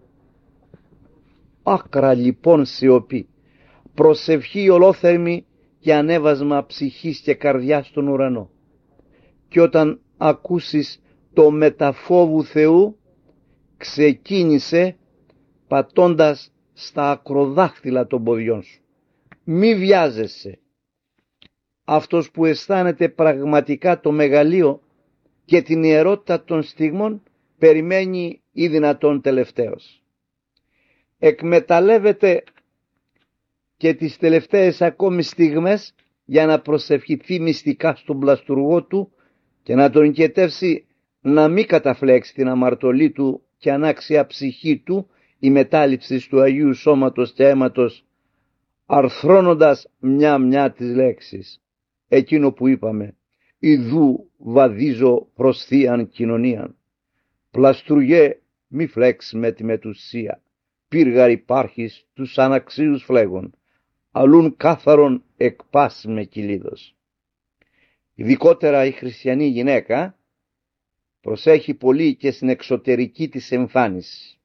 Άκρα λοιπόν σιωπή, προσευχή ολόθερμη και ανέβασμα ψυχής και καρδιάς στον ουρανό. Και όταν ακούσεις το μεταφόβου Θεού, ξεκίνησε πατώντας στα ακροδάχτυλα των ποδιών σου. Μη βιάζεσαι. Αυτός που αισθάνεται πραγματικά το μεγαλείο και την ιερότητα των στιγμών περιμένει ή δυνατόν τελευταίος. Εκμεταλλεύεται και τις τελευταίες ακόμη στιγμές για να προσευχηθεί μυστικά στον πλαστουργό του και να τον οικετεύσει να μην καταφλέξει την αμαρτωλή του και ανάξια ψυχή του η μετάληψη του Αγίου Σώματος και αίματος, αρθρώνοντας μια τις λέξεις. Εκείνο που είπαμε, ιδού βαδίζω προς θείαν κοινωνίαν. Πλαστουργέ μη φλέξ με τη μετουσία, πύργαρ υπάρχεις τους αναξίους φλέγων, αλλούν κάθαρον εκπάς με κυλίδος. Ειδικότερα η χριστιανή γυναίκα προσέχει πολύ και στην εξωτερική της εμφάνιση.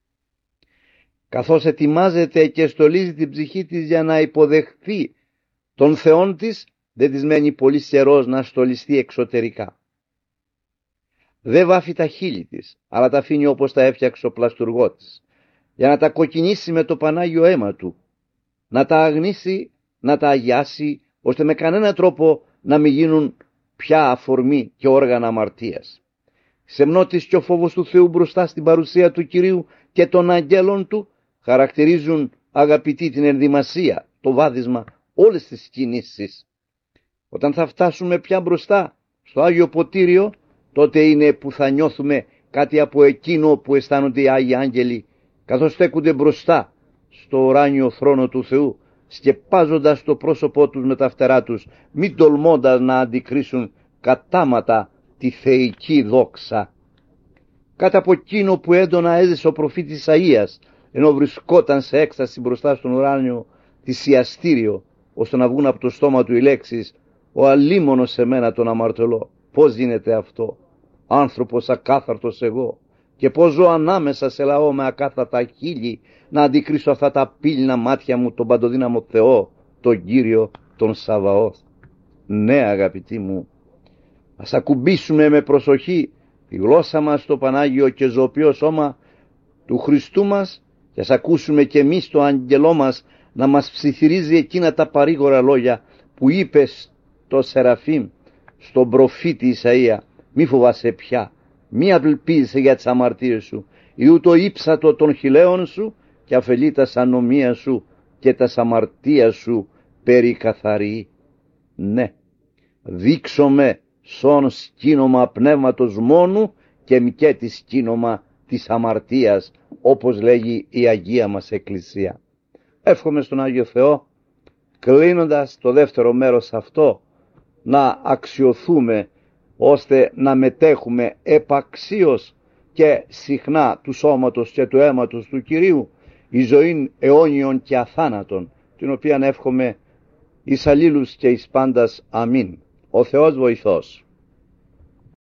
Καθώς ετοιμάζεται και στολίζει την ψυχή της για να υποδεχθεί τον Θεόν της, δεν της μένει πολύ καιρός να στολιστεί εξωτερικά. Δεν βάφει τα χείλη της, αλλά τα αφήνει όπως τα έφτιαξε ο πλαστουργός, για να τα κοκκινήσει με το Πανάγιο αίμα του, να τα αγνίσει, να τα αγιάσει, ώστε με κανένα τρόπο να μην γίνουν πια αφορμή και όργανα αμαρτίας. Σεμνότης και ο φόβος του Θεού μπροστά στην παρουσία του Κυρίου και των αγγέλων του χαρακτηρίζουν, αγαπητοί, την ενδυμασία, το βάδισμα, όλες τις κινήσεις. Όταν θα φτάσουμε πια μπροστά στο Άγιο Ποτήριο, τότε είναι που θα νιώθουμε κάτι από εκείνο που αισθάνονται οι Άγιοι Άγγελοι καθώς στέκονται μπροστά στο ουράνιο θρόνο του Θεού, σκεπάζοντας το πρόσωπό τους με τα φτερά τους, μη τολμώντας να αντικρίσουν κατάματα τη θεϊκή δόξα. Κάτι από εκείνο που έντονα έζησε ο προφήτης Ισαΐας, ενώ βρισκόταν σε έκσταση μπροστά στον ουράνιο θυσιαστήριο, ώστε να βγουν από το στόμα του οι λέξεις «Ο αλίμονος σε μένα τον αμαρτωλό». Πώς γίνεται αυτό? Άνθρωπος ακάθαρτος εγώ, και πώς ζω ανάμεσα σε λαό με ακάθαρτα χείλη, να αντικρίσω αυτά τα πύληνα μάτια μου τον παντοδύναμο Θεό, τον Κύριο, τον Σαβαώθ. Ναι, αγαπητοί μου, ας ακουμπήσουμε με προσοχή τη γλώσσα μας στο Πανάγιο και ζωοποιό σώμα του Χριστού μας και ας ακούσουμε και εμείς το άγγελό μας να μας ψιθυρίζει εκείνα τα παρήγορα λόγια που είπε στο Σεραφείμ στον προφήτη Ισαΐα, μη φοβάσαι πια, μη απελπίζεσαι για τις αμαρτίες σου, ιού το ύψατο των χιλέων σου και αφελεί τα ανομία σου και τα αμαρτία σου περικαθαρεί. Ναι, δείξομαι σον σκήνομα πνεύματος μόνου και μηκέτη σκήνομα της αμαρτίας, όπως λέγει η Αγία μας Εκκλησία. Εύχομαι στον Άγιο Θεό, κλείνοντας το δεύτερο μέρος αυτό, να αξιοθούμε ώστε να μετέχουμε επαξίως και συχνά του σώματος και του αίματος του Κυρίου, η ζωή αιώνιων και αθάνατον, την οποία εύχομαι εις αλλήλους και εις πάντας. Αμήν. Ο Θεός βοηθός.